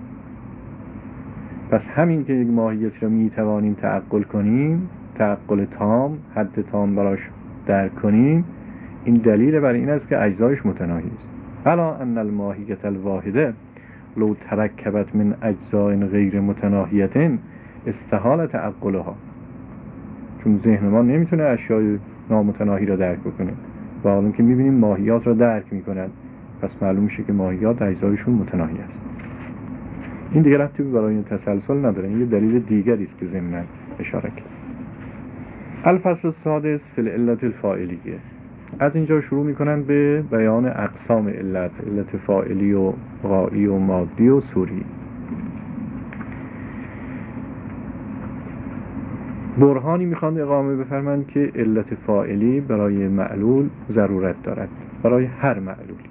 پس همین که یک ماهیت رو میتوانیم تعقل کنیم، تعقل تام، حد تام براش درک کنیم، این دلیل بر این است که اجزایش متناهی است. الا ان الماهیت الواحده لو ترکبت من اجزاء غیر متناهیه استحال تعقلها. چون ذهن ما نمیتونه اشیای نامتناهی را درک بکنه و حالا که میبینیم ماهیات را درک میکنن، پس معلوم میشه که ماهیات اجزایشون متناهی است. این دیگه ربطی برای این تسلسل نداره، این یه دلیل دیگری است که ضمن اشاره کرد. الفصل السادس فی العلة الفاعلیه. از اینجا شروع میکنن به بیان اقسام علت، علت فاعلی و غایی و مادی و صوری. برهانی میخوان اقامه بفرمایند که علت فاعلی برای معلول ضرورت دارد، برای هر معلولی.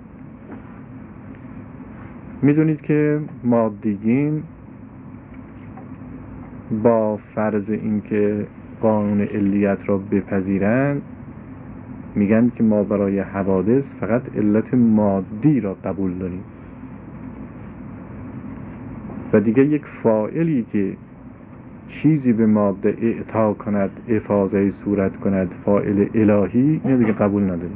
میدونید که مادیین با فرض اینکه قانون علیت را بپذیرند میگن که ما برای حوادث فقط علت مادی را قبول داریم و دیگه یک فاعلی که چیزی به ماده اعطا کند، افاضه صورت کند، فاعل الهی، اینو دیگه قبول نداریم.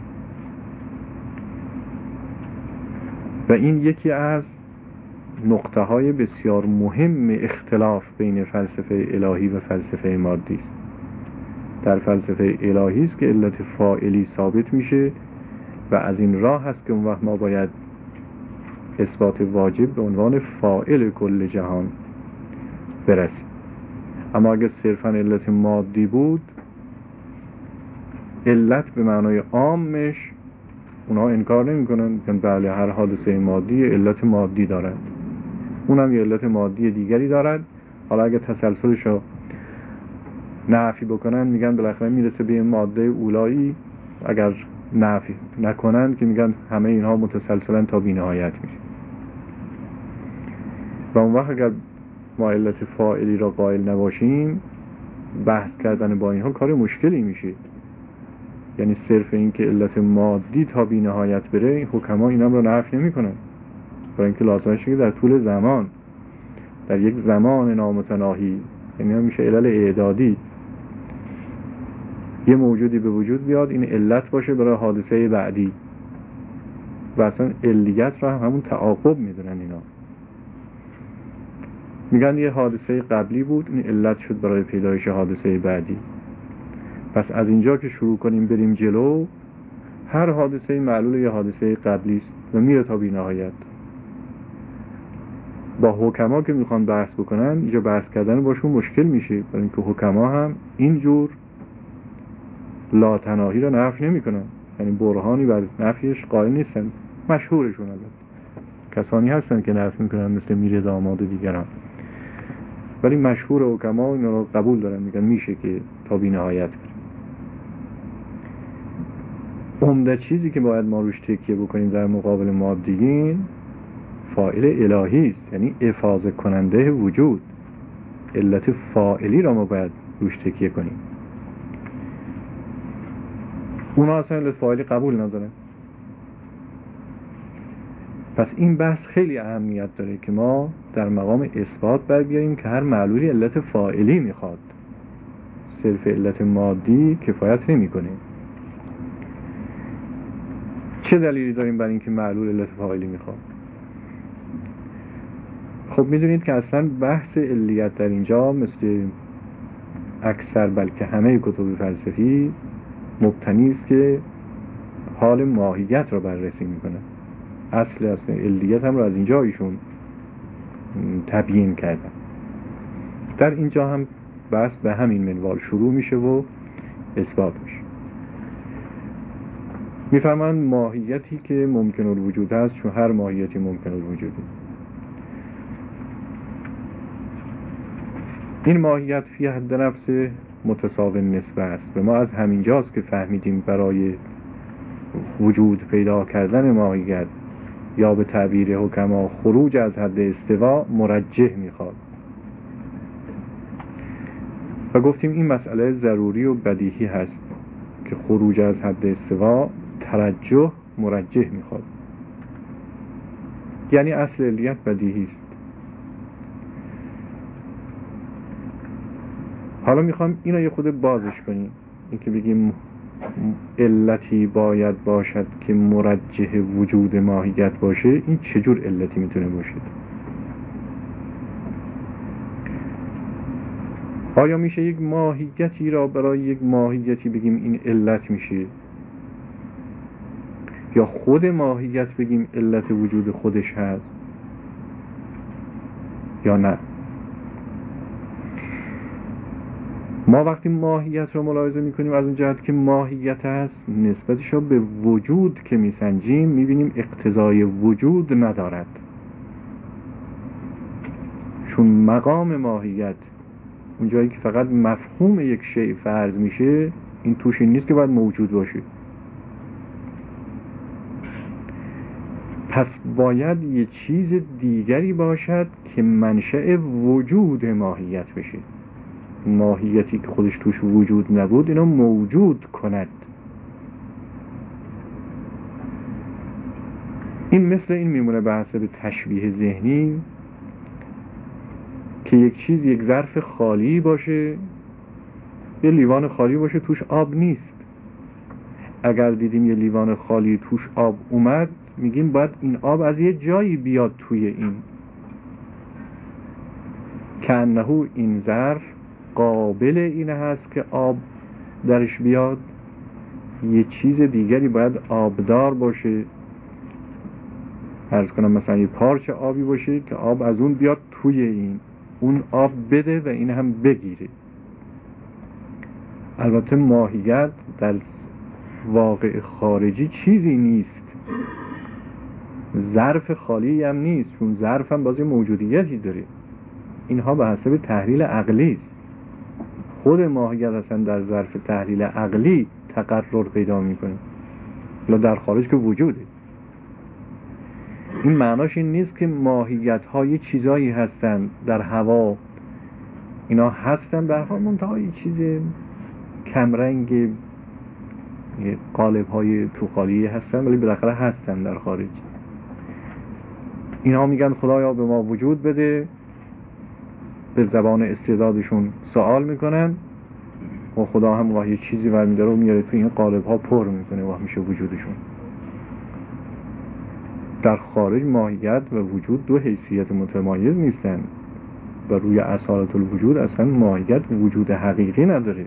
و این یکی از نقطه های بسیار مهم اختلاف بین فلسفه الهی و فلسفه مادی است. در فلسفه الهی است که علت فاعلی ثابت میشه و از این راه هست که اون وقت ما باید اثبات واجب به عنوان فاعل کل جهان برسیم. اما اگر صرفا علت مادی بود، علت به معنای عامش اونها انکار نمی کنن که بله هر حادثه مادی علت مادی دارد، اونم یه علت مادی دیگری دارد. حالا اگر تسلسلش رو نفی بکنن میگن بالاخره میرسه به ماده اولایی، اگر نفی نکنن که میگن همه اینها متسلسلن تا بی نهایت میشه. و اون وقت اگر ما علت فاعلی را قائل نباشیم، بحث کردن با اینها کار مشکلی میشه. یعنی صرف این که علت مادی تا بی نهایت بره، حکما اینم رو نفی نمی کنن، برای اینکه لازمه که در طول زمان، در یک زمان نامتناهی، یعنی هم میشه علل اعدادی، یه موجودی به وجود بیاد این علت باشه برای حادثه بعدی و اصلا علیت را همون تعاقب میدونن. اینا میگن یه حادثه قبلی بود، این علت شد برای پیدایش حادثه بعدی. پس از اینجا که شروع کنیم بریم جلو، هر حادثه معلول یه حادثه قبلی است و میره تا بی نهایت. با حکما که میخوان بحث بکنن، اینجا بحث کردن باشون مشکل میشه، برای اینکه حکما هم اینجور لا تناهی رو نفی نمی کنن، یعنی برهانی بر نفیش قائل نیستن. مشهورشون البته کسانی هستن که نفی میکنن، مثل میر داماد دیگران، ولی مشهور حکما اینا رو قبول دارن، میگن میشه که تا بی نهایت بره. عمده چیزی که باید ما روش تکیه بکنیم در مقابل مادیین فاعل الهی است، یعنی افاضه کننده وجود. علت فاعلی را ما باید روش تکیه کنیم. اونا اصلا علت فاعلی قبول ندارن. پس این بحث خیلی اهمیت داره که ما در مقام اثبات بر بیاییم که هر معلولی علت فاعلی میخواد، صرف علت مادی کفایت نمیکنه. چه دلیلی داریم برای اینکه معلول علت فاعلی میخواد؟ خب میدونید که اصلا بحث علیت در اینجا مثل اکثر بلکه همه کتب فلسفی مبتنی است که حال ماهیت را بررسی میکنه. اصل اصل علیت هم را از اینجا ایشون تبیین کردن. در اینجا هم بحث به همین منوال شروع میشه و اثبات میشه. میفرمایند ماهیتی که ممکن الوجود است، چون هر ماهیتی ممکن الوجوده. این ماهیت فی حد نفس متساوی نسبه است و ما از همین جاست که فهمیدیم برای وجود پیدا کردن ماهیت یا به تعبیر حکما خروج از حد استوا مرجح میخواد و گفتیم این مسئله ضروری و بدیهی هست که خروج از حد استوا ترجح مرجح میخواد، یعنی اصل علیت بدیهی است. حالا میخوام اینو یه خود بازش کنیم، این که بگیم علتی باید باشد که مرجح وجود ماهیت باشه، این چجور علتی میتونه باشه؟ آیا میشه یک ماهیتی را برای یک ماهیتی بگیم این علت میشه، یا خود ماهیت بگیم علت وجود خودش هست یا نه؟ ما وقتی ماهیت رو ملاحظه میکنیم از اون جهت که ماهیت هست، نسبتش رو به وجود که میسنجیم میبینیم اقتضای وجود ندارد، چون مقام ماهیت اون جایی که فقط مفهوم یک شیء فرض میشه، این توش این نیست که باید موجود باشه. پس باید یه چیز دیگری باشد که منشأ وجود ماهیت بشه، ماهیتی که خودش توش وجود نبود اینو موجود کند. این مثل این میمونه به حسب تشبیه ذهنی که یک چیز یک ظرف خالی باشه، یه لیوان خالی باشه توش آب نیست. اگر دیدیم یه لیوان خالی توش آب اومد، میگیم باید این آب از یه جایی بیاد توی این، که انه این ظرف قابل این هست که آب درش بیاد. یه چیز دیگری باید آبدار باشه، عرض کنم مثلا یه پارچه آبی باشه که آب از اون بیاد توی این، اون آب بده و این هم بگیره. البته ماهیت در واقع خارجی چیزی نیست، ظرف خالی هم نیست، چون ظرف هم بازی موجودیتی داره. اینها به حسب تحلیل عقلی است. خود ماهیت اصلا در ظرف تحلیل عقلی تقرر پیدا میکنه، لا در خارج که وجوده. این معناش این نیست که ماهیت های چیزایی هستن در هوا، اینا هستن در حال منتها یه چیز کمرنگ، قالب های تو خالی هستن ولی بالاخره هستن در خارج. اینا میگن خدایا به ما وجود بده، به زبان استعدادشون سوال میکنن و خدا هم واه یه چیزی برمیداره و میاره تو این قالب ها پر میکنه و میشه وجودشون. در خارج ماهیت و وجود دو حیثیت متمایز نیستن و روی اصالت الوجود اصلا ماهیت وجود حقیقی نداره.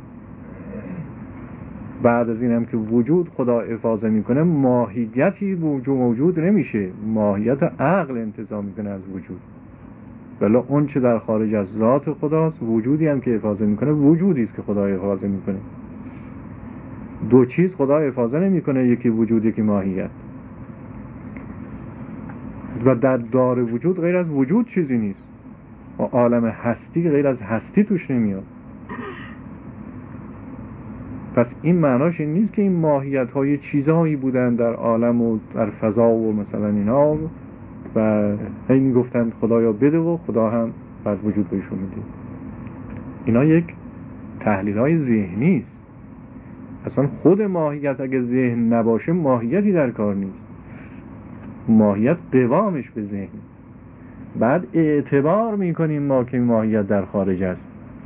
بعد از این هم که وجود خدا افاضه میکنه، ماهیتی وجود موجود نمیشه، ماهیت عقل انتزاع میکنه از وجود. ولی اون چه در خارج از ذات خداست، وجودی هم که افاضه میکنه وجودی است که خدا افاضه میکنه. دو چیز خدا افاضه نمیکنه، یکی وجود یکی ماهیت. و در دار وجود غیر از وجود چیزی نیست و عالم هستی غیر از هستی توش نمیاد. پس این معناش این نیست که این ماهیت های چیزهایی بودن در عالم و در فضا و مثلا اینا و هی میگفتن خدایا بده و خدا هم بعد وجود بهشون میده. اینا یک تحلیل های ذهنی است. اصلا خود ماهیت اگه ذهن نباشه ماهیتی در کار نیست. ماهیت قوامش به ذهن. بعد اعتبار میکنیم ما که ماهیت در خارج است.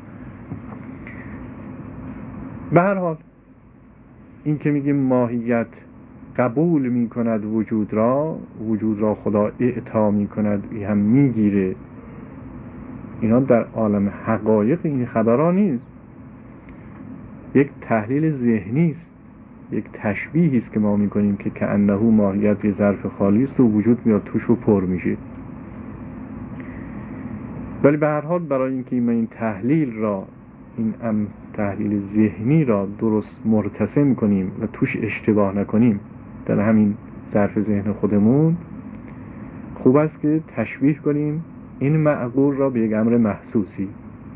به هر حال این که میگیم ماهیت قبول میکند وجود را، وجود را خدا اعطا میکند این هم میگیره، اینا در عالم حقایق این خبرها نیست. یک تحلیل ذهنی است، یک تشبیهی است که ما میکنیم که کأنه ماهیت یه ظرف خالی است و وجود میاد توش و پر میشه. ولی به هر حال برای اینکه ما این تحلیل را، این ام تحلیل ذهنی را درست مرتسم کنیم و توش اشتباه نکنیم در همین ظرف ذهن خودمون، خوب است که تشبیه کنیم این معقول را به یک امر محسوسی.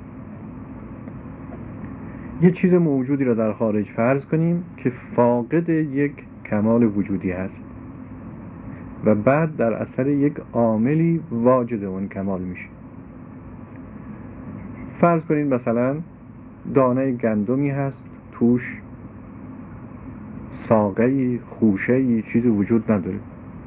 یه چیز موجودی را در خارج فرض کنیم که فاقد یک کمال وجودی هست و بعد در اثر یک عاملی واجد اون کمال میشه. فرض کنید مثلا دانه گندمی هست، توش ساقه‌ای، خوشه‌ای، چیزی وجود نداره.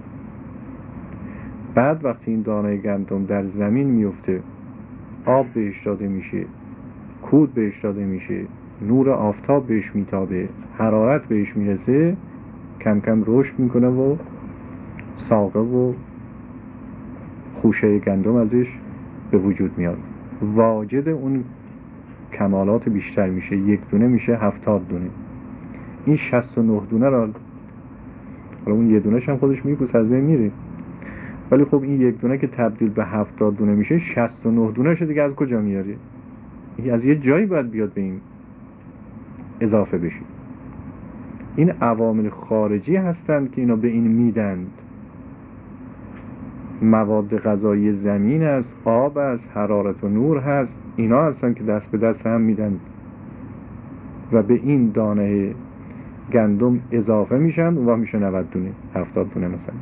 بعد وقتی این دانه گندم در زمین میفته، آب بهش داده میشه، کود بهش داده میشه، نور آفتاب بهش میتابه، حرارت بهش میرسه، کم کم رشد میکنه و ساقه و خوشه گندم ازش به وجود میاد، واجد اون کمالات بیشتر میشه، یک دونه میشه هفتاد دونه. این شصت و نه دونه را، حالا اون یه دونهش هم خودش میپوس از بین میره، ولی خب این یک دونه که تبدیل به هفتاد دونه میشه، شصت و نه دونهش دیگه از کجا میاره؟ این از یه جایی باید بیاد به این اضافه بشه. این عوامل خارجی هستند که اینا به این میدند. مواد غذایی زمین است، آب است، حرارت و نور هست، اینا هستند که دست به دست هم میدن و به این دانه گندم اضافه میشن و میشه نود دونه، هفتاد دونه مثلا.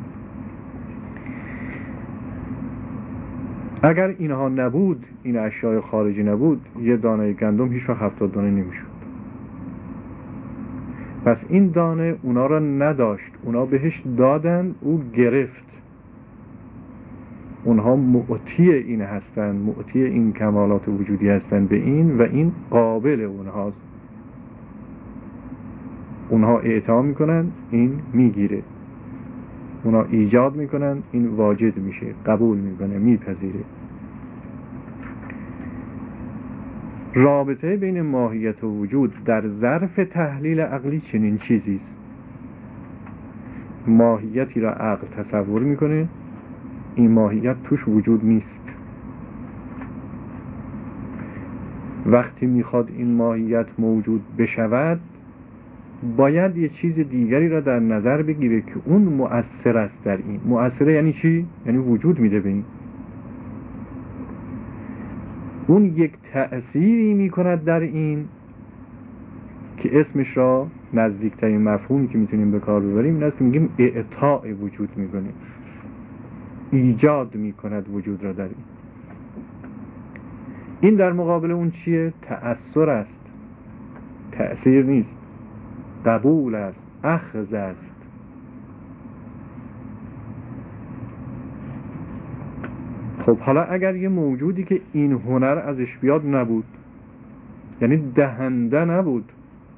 اگر اینها نبود، این اشیاء خارجی نبود، یه دانه گندم هیچ وقت هفتاد دونه نمیشد. پس این دانه اونا را نداشت، اونا بهش دادن، او گرفت. اونها معطی این هستن، معطی این کمالات وجودی هستن به این، و این قابل اونهاست. اونها اعطا میکنن، این میگیره. اونها ایجاد میکنن، این واجد میشه، قبول میکنه، میپذیره. رابطه بین ماهیت و وجود در ظرف تحلیل عقلی چنین چیزی است. ماهیتی را عقل تصور میکنه، این ماهیت توش وجود نیست. وقتی میخواد این ماهیت موجود بشود، باید یه چیز دیگری را در نظر بگیره که اون مؤثر است در این. مؤثره یعنی چی؟ یعنی وجود میده به این. اون یک تأثیری میکند در این که اسمش را، نزدیکترین مفهومی که میتونیم به کار ببریم این است که میگیم اعطاء وجود میکنه، ایجاد میکند وجود را در این. این در مقابل اون چیه؟ تأثیر است، تأثیر نیست، قبول است، اخذ است. خب حالا اگر یه موجودی که این هنر ازش بیاد نبود، یعنی دهنده نبود،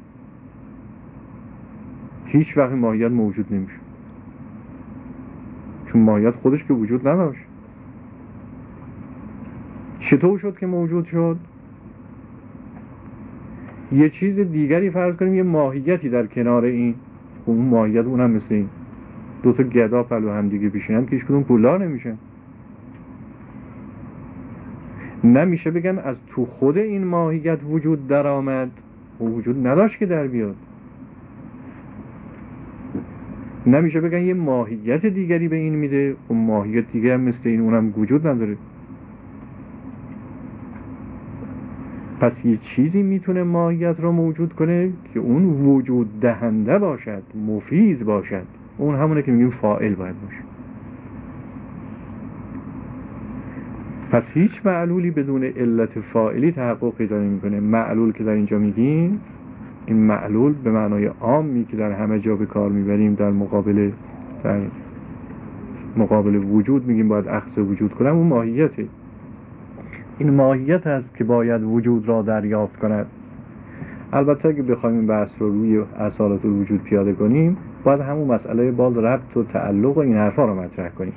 هیچ وقت ماهیت موجود نمیشه، چون ماهیت خودش که وجود نداشت. چطور شد که موجود شد؟ یه چیز دیگری فرض کنیم، یه ماهیتی در کنار این، اون ماهیت اونم مثل این دو تا گدا پلو هم دیگه بشینن که هیچ کدوم پولدار نمیشن. نمیشه بگن از تو خود این ماهیت وجود در آمد، و وجود نداشت که در بیاد. نمیشه بگن یه ماهیت دیگری به این میده، و ماهیت دیگه هم مثل این اونم وجود نداره. پس یه چیزی میتونه ماهیت را موجود کنه که اون وجود دهنده باشد، مفیض باشد. اون همونه که میگیم فاعل باید باشه. پس هیچ معلولی بدون علت فاعلی تحقق پیدا نمیکنه. معلول که در اینجا میگیم، این معلول به معنای عامی که در همه جا به کار میبریم، در مقابل در مقابل وجود میگیم باید اخذ وجود کنم، اون ماهیته. این ماهیت است که باید وجود را دریافت کند. البته اگه بخوایم این بحث رو روی اصالت وجود پیاده کنیم، باید همون مسئله باز ربط و تعلق و این حرفا رو مطرح کنیم.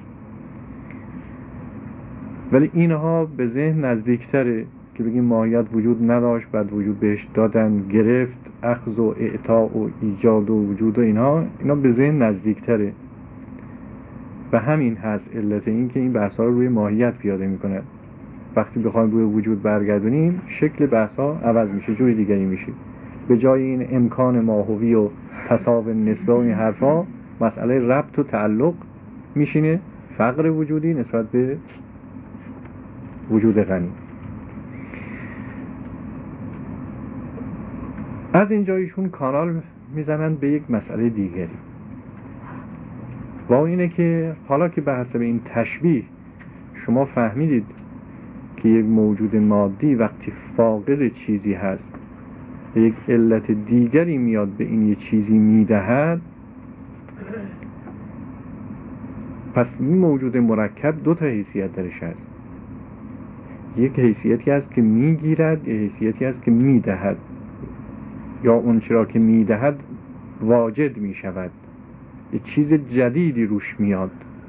ولی اینها به ذهن نزدیکتره که بگیم ماهیت وجود نداشت، بعد وجود بهش دادن، گرفت، اخذ و اعطاء و ایجاد و وجود و اینها، اینا به ذهن نزدیکتره. و همین هست علت این که این بحثا رو روی ماهیت پیاده میکنه. وقتی بخوایم روی وجود برگردونیم، شکل بحثا عوض میشه، جوری دیگری میشه. به جای این امکان ماهوی و تساوی نسبه و این حرفا، مسئله ربط و تعلق میشینه، فقر وجودی نسبت به وجود غنی. از اینجا ایشون کانال میزنن به یک مسئله دیگری، و اینه که حالا که به حسب این تشبیه شما فهمیدید که یک موجود مادی وقتی فاقد چیزی هست، یک علت دیگری میاد به این یک چیزی میدهد، پس این موجود مرکب دو تا حیثیت درش هست. یک حیثیتی هست که میگیرد، یک حیثیتی هست که میدهد. یا اون چرا که میدهد واجد میشود، یه چیز جدیدی روش میاد.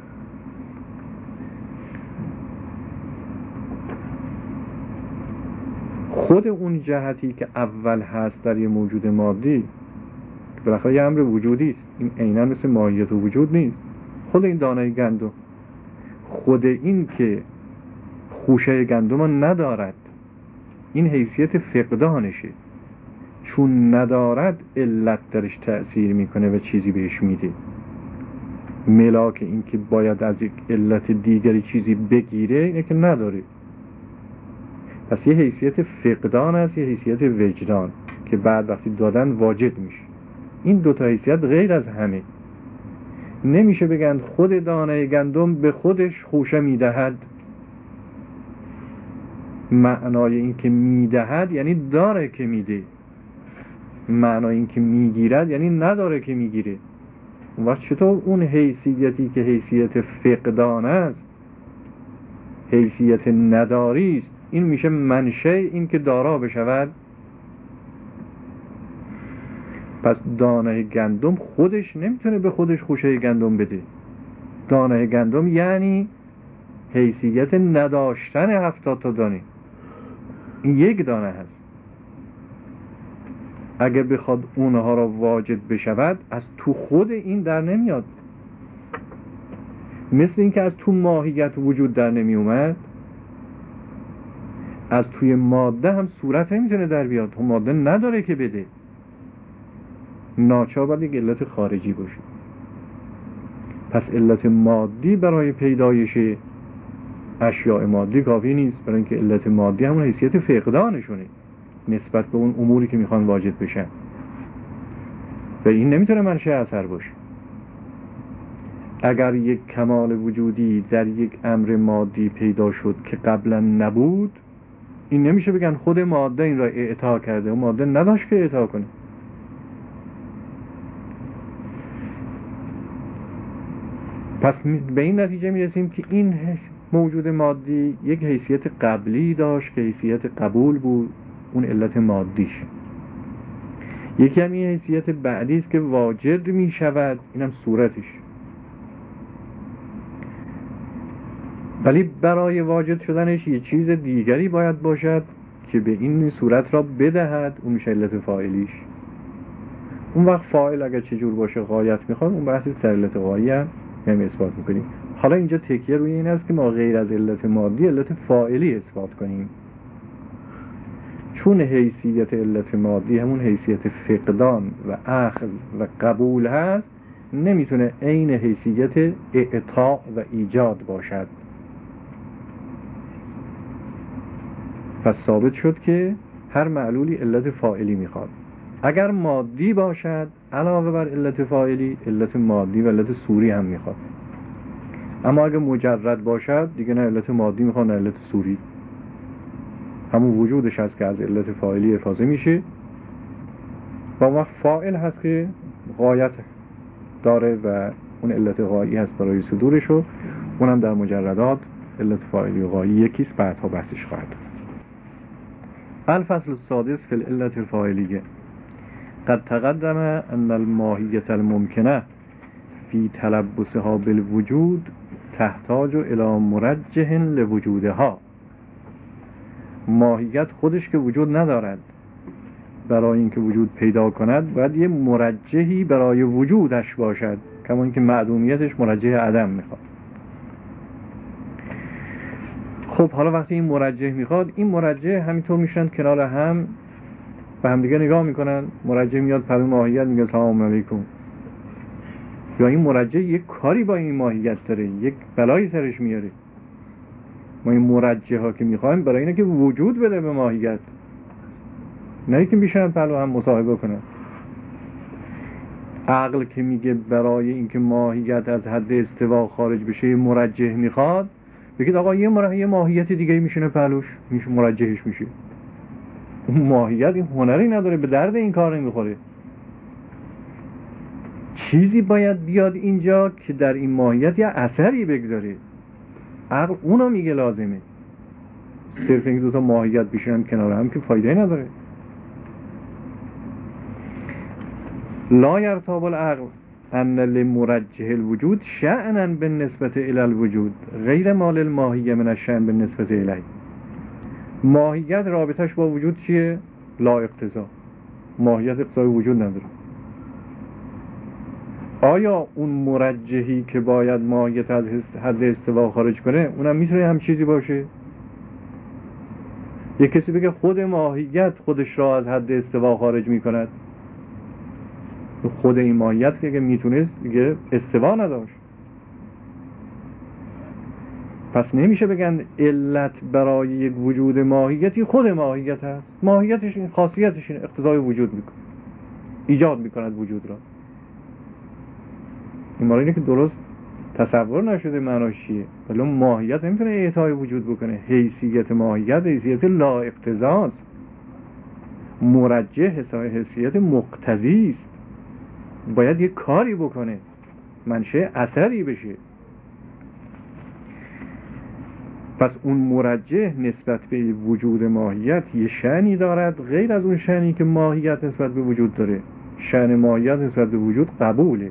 خود اون جهتی که اول هست در یه موجود مادی بالاخره یه امر وجودی است، این عیناً مثل ماهیت و وجود نیست. خود این دانه گندم، خود این که خوشه گندم رو ندارد، این حیثیت فقدانشه. چون ندارد علت درش تأثیر میکنه و چیزی بهش میده. ملاک این که باید از یک علت دیگری چیزی بگیره اینه که نداره. پس یه حیثیت فقدان است، یه حیثیت وجدان که بعد وقتی دادن واجد میشه. این دوتا حیثیت غیر از همه. نمیشه بگن خود دانه گندم به خودش خوشه میدهد. معنای این که میدهد یعنی داره که میده، معنای این که میگیرد یعنی نداره که میگیره. اون وقت چطور اون حیثیتی که حیثیت فقدان است، حیثیت نداری است، این میشه منشأ این که دارا بشود؟ پس دانه گندم خودش نمیتونه به خودش خوشه گندم بده. دانه گندم یعنی حیثیت نداشتن هفتاد تا دانه. این یک دانه هست. اگه بخواد اونها را واجد بشود از تو خود این در نمیاد. مثل این که از تو ماهیت وجود در نمی اومد، از توی ماده هم صورت نمیتونه در بیاد. تو ماده نداره که بده، ناچار باید یک علت خارجی باشه. پس علت مادی برای پیدایش اشیاء مادی کافی نیست، برای اینکه علت مادی همون حیثیت فقدانشونه نسبت به اون اموری که میخوان واجد بشن و این نمیتونه منشأ اثر باشه. اگر یک کمال وجودی در یک امر مادی پیدا شد که قبلا نبود، این نمیشه بگن خود ماده این را اعطا کرده و ماده نداشت که اعطا کنه. پس به این نتیجه میرسیم که این موجود مادی یک حیثیت قبلی داشت که حیثیت قبول بود، اون علت مادیش. یکی هم این حیثیت بعدی است که واجد می شود، اینم صورتش. ولی برای واجد شدنش یه چیز دیگری باید باشد که به این صورت را بدهد، اون میشه علت فاعلیش. اون وقت فاعل اگر چجور باشه غایت میخواد، اون بحث سر علت غایی هم هم اثبات میکنیم. حالا اینجا تکیه روی این است که ما غیر از علت مادی علت فاعلی اثبات کنیم. چون حیثیت علت مادی همون حیثیت فقدان و اخذ و قبول هست، نمیتونه عین حیثیت اعطاء و ایجاد باشد. پس ثابت شد که هر معلولی علت فاعلی میخواد. اگر مادی باشد علاوه بر علت فاعلی علت مادی و علت صوری هم میخواد. اما اگر مجرد باشد دیگه نه علت مادی میخواد نه علت صوری. همون وجودش هست که از علت فاعلی افاضه میشه و وقت فاعل هست که غایت داره و اون علت غایی هست برای صدورش و اونم در مجردات علت فاعلی و غایی یکیست، بعدها بحثش خواهد. الفصل السادس فی العلت الفاعلیه. قد تقدم ان الماهیت الممکنه فی تلبسها بالوجود تحتاج الى مرجح لوجودها. ماهیت خودش که وجود ندارد، برای اینکه وجود پیدا کند باید یه مرجحی برای وجودش باشد، کما اینکه معدومیتش مرجح عدم میخواد. خب حالا وقتی این مرجح میخواد، این مرجح همینطور میشن کنار هم به هم دیگه نگاه میکنن. مرجح میاد پرو ماهیت میگه سلام علیکم، یا این مرجح یک کاری با این ماهیت داره، یک بلایی سرش میاره. ما این مرجح ها که میخوایم برای اینه که وجود بده به ماهیت، نه که میشن پرو هم مصاحبه کنن. عقل که میگه برای اینکه ماهیت از حد استوا خارج بشه مرجح میخواد، بگید آقا یه مرجح یه ماهیت دیگه میشینه پلوش، میشه مرجحش میشه. اون ماهیت این هنری نداره، به درد این کار نمیخوره. چیزی باید بیاد اینجا که در این ماهیت یه اثری بگذاره. عقل اونو میگه لازمه. صرف این دو تا ماهیت بشینن کنار هم که فایده نداره. لا یرتاب العقل ان لمرجح الوجود شأنا بالنسبة الى الوجود غیر ما للماهیه من الشأن بالنسبة الیه. ماهیت رابطش با وجود چیه؟ لا اقتضا. ماهیت اقتضای وجود نداره. آیا اون مرجحی که باید ماهیت از حد استوا خارج کنه اونم میتونه هم چیزی باشه؟ یک کسی بگه خود ماهیت خودش را از حد استوا خارج میکند، خود این ماهیت که میتونست دیگه استوا نداشت. پس نمیشه بگن علت برای یک وجود ماهیتی خود ماهیت هست. ماهیتش این، خاصیتش این، اقتضای وجود میکنه، ایجاد میکند وجود را. این مالا اینه که درست تصور نشده معناش چیه. ولی ماهیت نمیتونه اعطای وجود بکنه. حیثیت ماهیت حیثیت لا اقتضاست. مرجح حیثیت مقتضی است، باید یک کاری بکنه، منشأ اثری بشه. پس اون مرجح نسبت به وجود ماهیت یه شأنی دارد غیر از اون شأنی که ماهیت نسبت به وجود داره. شأن ماهیت نسبت به وجود قبوله،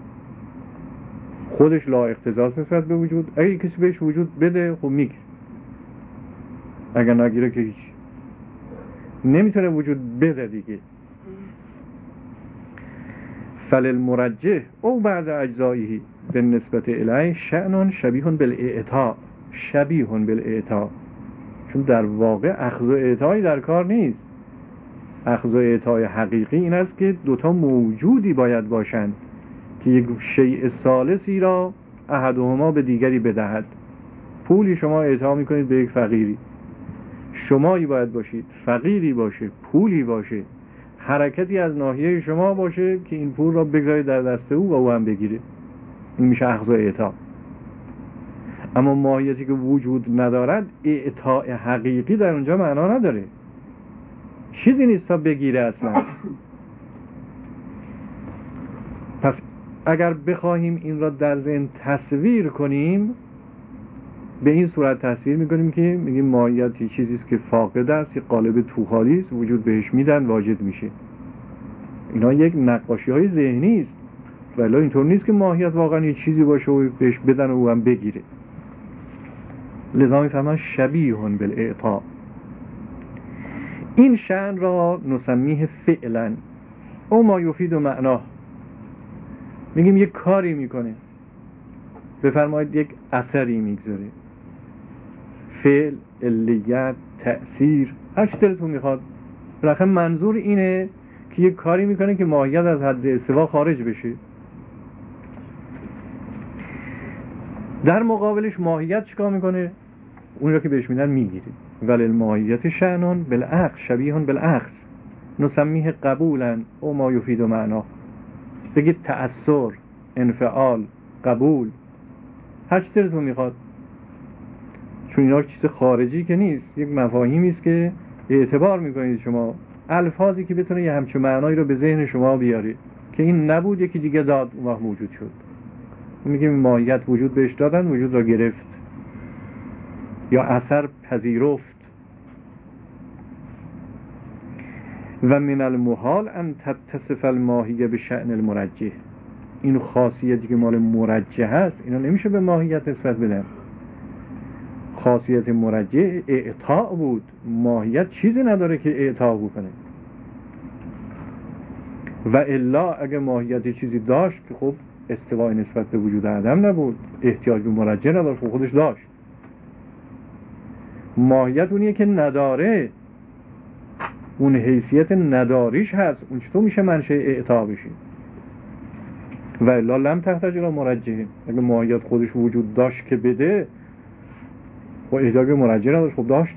خودش لا اقتضاست نسبت به وجود. اگه کسی بهش وجود بده خب میگه، اگر نگیره که هیچ، نمیتونه وجود بده دیگه. فللمرجح او بعد اجزائه بالنسبت الیه شأن شبیه بالاعطاء. شبیه بالاعطاء چون در واقع اخذ و اعطایی در کار نیست. اخذ و اعطای حقیقی این است که دوتا موجودی باید باشند که یک شیء ثالثی را احدهما به دیگری بدهد. پولی شما اعطا میکنید به یک فقیری، شمایی باید باشید، فقیری باشه، پولی باشه، حرکتی از ناحیه شما باشه که این پول را بگذارید در دست او و او هم بگیره. این میشه اخذ و اعطا. اما ماهیتی که وجود ندارد اعطاء حقیقی در اونجا معنا نداره، چیزی نیست تا بگیره اصلا. پس اگر بخواهیم این را در ذهن تصویر کنیم، به این صورت تصویر میکنیم که میگیم ماهیت یه چیزی است که فاقد است، یه قالب توخالی است، وجود بهش میدن واجد میشه. اینا یک نقاشی های ذهنی است، ولی اینطور نیست که ماهیت واقعا یه چیزی باشه و بهش بدن و او هم بگیره. لذا میفهمن شبیه بالاعطاء. این شأن را نسمیه فعلا او ما یفید و معنا. میگیم یک کاری میکنه، بفرمایید یک اثری میگذاره، فعل، علیت، تأثیر، هر چی دلتون میخواد. بالاخره منظور اینه که یک کاری میکنه که ماهیت از حد استوا خارج بشه. در مقابلش ماهیت چیکار میکنه؟ اون را که بهش میدن میگیره. ولی الماهیت شأنون بالعقل شبیه بالعقل نسمیه قبولا او ما یفید و معنا. بگید تأثر، انفعال، قبول، هر چی دلتون میخواد، چون اینا چیز خارجی که نیست، یک مفاهیمی است که اعتبار میکنید شما، الفاظی که بتونه یه همچون معنایی رو به ذهن شما بیاره که این نبود یکی دیگه داد اون وقت موجود شد. میگیم ماهیت وجود بهش دادن، وجود را گرفت یا اثر پذیرفت. و من المحال ان تتصف الماهیه به شأن المرجح. این خاصیتی که مال مرجح هست اینا نمیشه به ماهیت نسبت بدن. خاصیت مرجح اعطاء بود، ماهیت چیزی نداره که اعطاء بکنه. و الا اگه ماهیت چیزی داشت که خب استوای نسبت به وجود عدم نبود، احتیاج به مرجح نداشت، خب خودش داشت. ماهیت اونیه که نداره، اون حیثیت نداریش هست، اون چطور میشه منشأ اعطاء بشه؟ و الا لم تحتاج الى مرجح. اگه ماهیت خودش وجود داشت که بده، خب احتیاج به مرجح نداشت، خب داشت.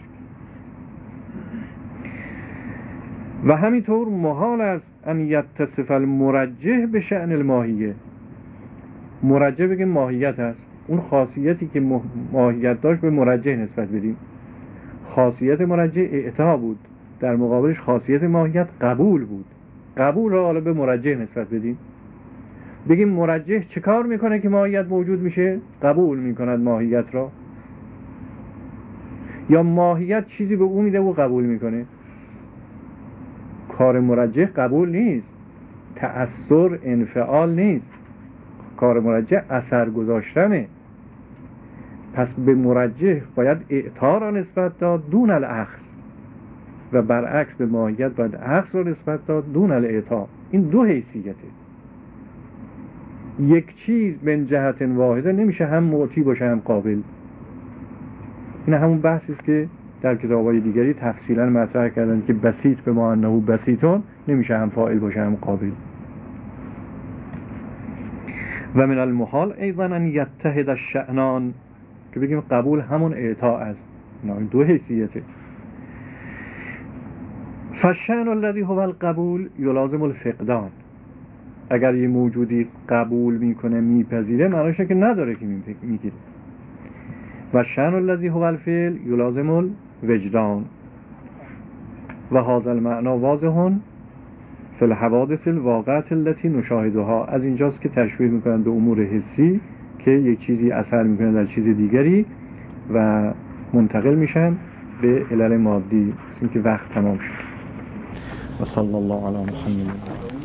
و همینطور محال است ان یتصف المرجح به شأن الماهیه. مرجح بگه ماهیت هست، اون خاصیتی که ماهیت داشت به مرجح نسبت بدیم. خاصیت مرجح اعطاء بود، در مقابلش خاصیت ماهیت قبول بود. قبول را حالا به مرجح نسبت بدیم، بگیم مرجح چه کار میکنه که ماهیت موجود میشه؟ قبول میکند ماهیت را. یا ماهیت چیزی به او میده و قبول میکنه. کار مرجح قبول نیست، تأثر انفعال نیست، کار مرجح اثر گذاشتنه. پس به مرجح باید اعطا را نسبت داد دون الاخذ و برعکس به ماهیت باید اخذ را نسبت داد دون الاعطا. این دو حیثیته. یک چیز من جهت واحده نمیشه هم معطی باشه هم قابل. این همون بحثی است که در کتاب‌های دیگری تفصیلا مطرح کردن که بسیط به ما انه بسیطون نمیشه هم فاعل باشه هم قابل. و من المحال ایضا ان یتحد الشأنان، که بگیم قبول همون اعطا است. این دو حیثیته. فالشأن الذي هو القبول یلازم الفقدان. اگر یه موجودی قبول میکنه میپذیره معنیش که نداره که میگیره. و شأن الذی هو الفعل یلازم الوجدان و هذا المعنى واضح فی الحوادث الواقعة التي نشاهدها. از اینجاست که تشبیه میکنن به امور حسی که یک چیزی اثر میکنه در چیز دیگری و منتقل میشن به علل مادی. این که وقت تمام شد. و صلی الله علی محمد.